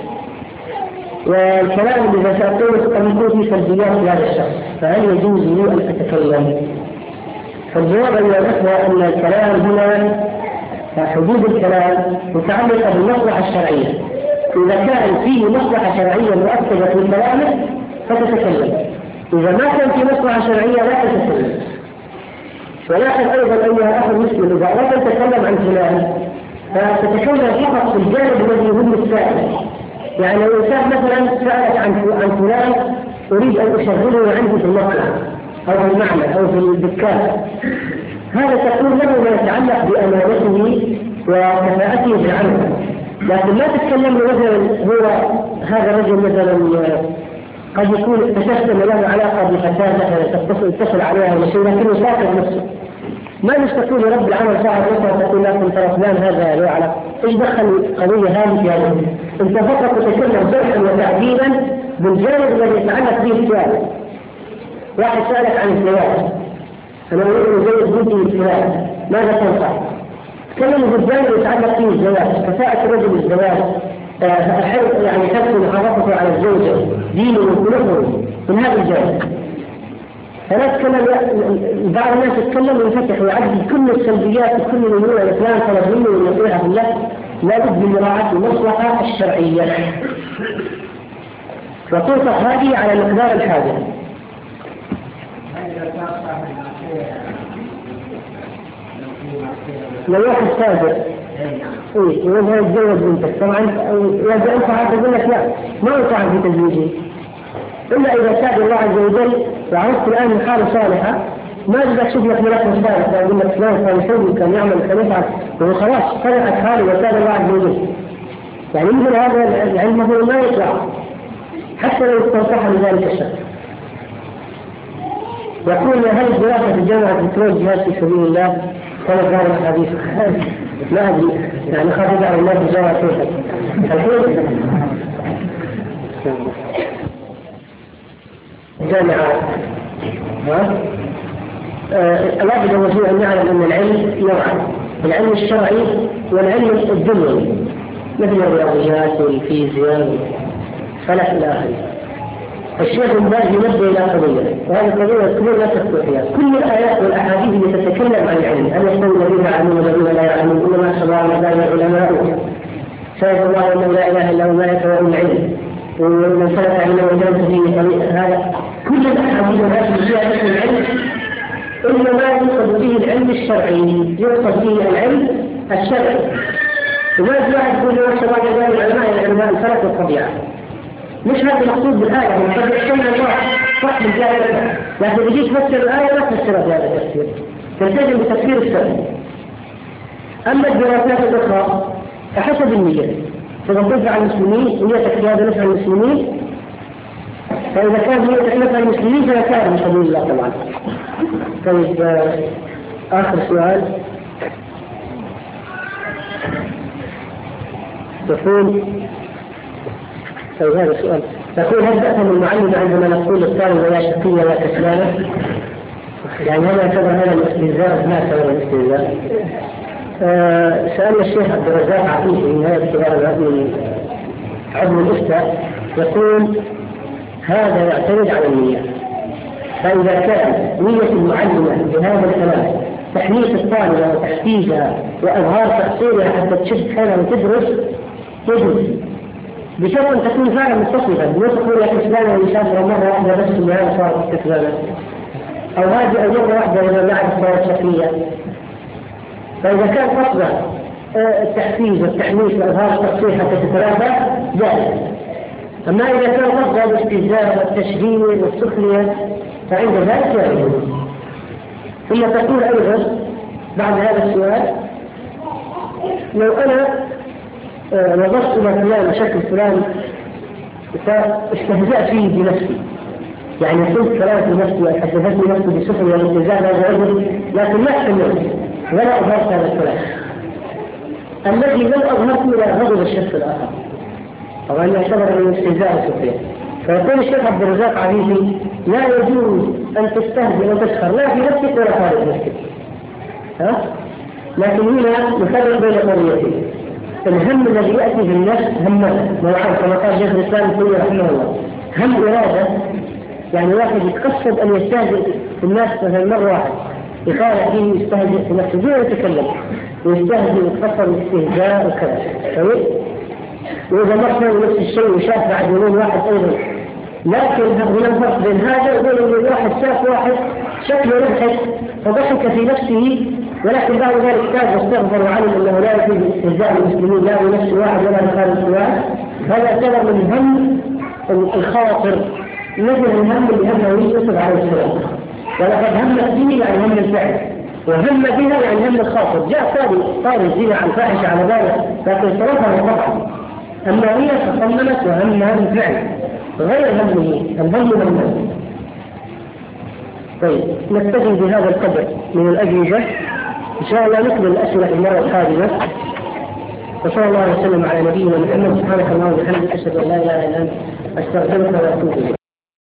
والكلام الذي سأقوله قد يكون فيه سلبيات لهذا الشخص، فهل يجوز لي أن أتكلم؟ فالجواب أيها الأخوة أن الكلام هنا حدود الكلام متعلقة بالمصلحة الشرعية. إذا كان فيه مصلحة شرعية مؤكدة في كلامه فتتكلم، إذا ما كان في مصلحة شرعية لا تتكلم. ولكن أيضا أيها الأخ المسلم إذا أردت أن تتكلم عن فلان فتتكلم فقط في الجانب الذي يهم السائل. يعني لو إنسان مثلا سألك عن فلان أريد أن أشغله عندي في المصنع أو في المعمل أو في الدكان، هذا تقول له ما يتعلق بأمانته وكفاءته في العمل، لكن لا تتكلم مثلا هو هذا الرجل مثلا قد يكون اكتشفت له علاقه بفتاه مثلا تتصل عليها ولا شيء، لكنه ساكت نفسه، ما نستقول رب العمل صاحب نفسه تقول لكم ترى فلان هذا له علاقه، ايش دخل القضيه هذه في هذا؟ انت فقط تتكلم شرحا وتعديلا بالجانب الذي يتعلق به السؤال. واحد سالك عن الزواج، انا اريد ان ازوج بنتي فلان، ماذا تنصح؟ تكلم بالجانب يتعلق فيه الزواج، كفاءة الرجل الزواج، يعني حسن محافظته على الزوجة، دينه وخلقه من هذا الجانب. فلا تتكلم، بعض الناس يتكلم ويفتح ويعدي كل السلبيات وكل الامور الاسلام طلب منه والنصيحة في الله، لابد من مراعاة المصلحة الشرعية وتنصح هذه على مقدار الحاجة. لو واحد تاجر ويبغى يتزوج بنتك طبعا إذا أنت عارف تقول لك لا ما أنصح في تزويجه، إلا إذا شاء الله عز وجل وعرفت الآن من حالة صالحة، ما بدك تشوف لك ملك صالح يقول لك فلان كان يسوي كان يعمل كان يفعل وخلاص صلحت حاله وكان الله عز وجل. يعني مثل هذا العلم هو ما يطلع حتى لو استنصح لذلك الشخص. يقول هل الدراسة في الجامعة تكون جهاد في سبيل الله؟ كما قال الحديث ما أدري يعني خافت على الناس الجامعة كيف الحين الجامعة لابد الوجود أن نعلم أن العلم نوعان، العلم الشرعي والعلم الدنيوي مثل الرياضيات والفيزياء فلك إلى آخره. الشيخ ابن باز ينبه إلى قضية، وهذه القضية كلها لا تخطئ فيها. كل الآيات والأحاديث التي تتكلم عن العلم هل يستوي الذين يعلمون والذين لا يعلمون إنما الصلاة والسلام العلماء شهد الله أنه لا إله إلا هو الملائكة وأولو العلم ومن سلك علما وجلس فيه هذا كل الأحاديث والآيات فيها اسم العلم، إنما يقصد به العلم الشرعي، يقصد به العلم الشرعي. وما واحد يقول له الشرع العلماء الفلك والطبيعة، مش هذا المقصود بالآية، من قد يحسن الله صح بالجاهلة، لكن يجيش تفسر الآية لا تفسرها بهذا التفسير، تلتزم بتفسير السنة. أما الدراسات الأخرى فحسب النية، فإذا تنفع المسلمين نيتك في هذا نفع المسلمين، فإذا كان نيتك نفع المسلمين فيكاد من سبيل الله طبعا. طيب آخر سؤال يقول هذا السؤال يقول هل تأثم المعلم عندما نقول الطالب يا شقية يا كسلانة؟ يعني هل يعتبر هذا الاستهزاء؟ ما يعتبر الاستهزاء. سألنا الشيخ عبد الرزاق عفيفي من هذا الكبار من عضو الإفتاء يقول هذا يعتمد على النية. فإذا كان نية المعلمة بهذا الكلام تحميس الطالبة وتحفيزها وإظهار تقصيرها حتى تشد حيلها وتدرس يجوز، بشرط أن تكون فعلا متصلة، مو تقول يا كسبانة ويسافر مرة واحدة بس وهذا صارت كسبانة، أو هذه أو مرة واحدة إذا بعد صارت شقية. فإذا كان قصده التحفيز والتحميس وإظهار التقصير حتى تتلافى جائز. أما إذا كان قصده الاستهزاء والتشهير والسخرية فعند ذلك لا يجوز. ثم تقول أيضا بعد هذا السؤال لو أنا نظرت إلى فلان شكل فلان فاستهزأت فيه بنفسي، يعني قلت كلام في نفسي وحدثتني نفسي بسخرية والاستهزاء هذا الرجل لكن ما استمرت ولا أظهرت هذا الكلام الذي لم أظهرت إلى غضب الشخص الآخر، طبعا يعتبر من الاستهزاء والسخرية. فيقول الشيخ عبد الرزاق عزيزي لا يجوز أن تستهزئ وتسخر لا في نفسك ولا خارج نفسك، لكن هنا نفرق بين قضيتين. الهم الذي يأتي في النفس همه نوعان كما قال شيخ الإسلام ابن تيمية رحمه الله، هم إرادة يعني واحد يتقصد أن يستهزئ في الناس مثلا مرة واحد يخالف فيه يستهزئ في نفسه دون يتكلم ويستهزئ ويتقصد الاستهزاء وكذا. وإذا مثلا نفس الشيء وشاف بعد يومين واحد أيضا، لكن هنا الفرق بين هذا وبين الواحد شاف واحد شكله يضحك فضحك في نفسه ولكن بعد ذلك تاب واستغفر وعلم أنه لا يفيد استهزاء المسلمين لا بنفس واحد ولا بخارج واحد. هذا يعتبر من هم الخاطر مثل الهم اللي همه يوسف عليه السلام، ولقد همت به يعني هم الفعل، وهم بها يعني هم الخاطر. جاء طاري الزنا عن فاحشة على باله لكن صرفها طبعا، أما هي تصممت وهمها بالفعل غير همه الهم همه. طيب نكتفي بهذا القدر من الأجوبة، إن شاء الله نكمل الأسئلة في المرة القادمة. وصلى الله وسلم على نبينا محمد. سبحانك اللهم وبحمدك أشهد أن لا إله إلا أنت أستغفرك وأتوب إليك.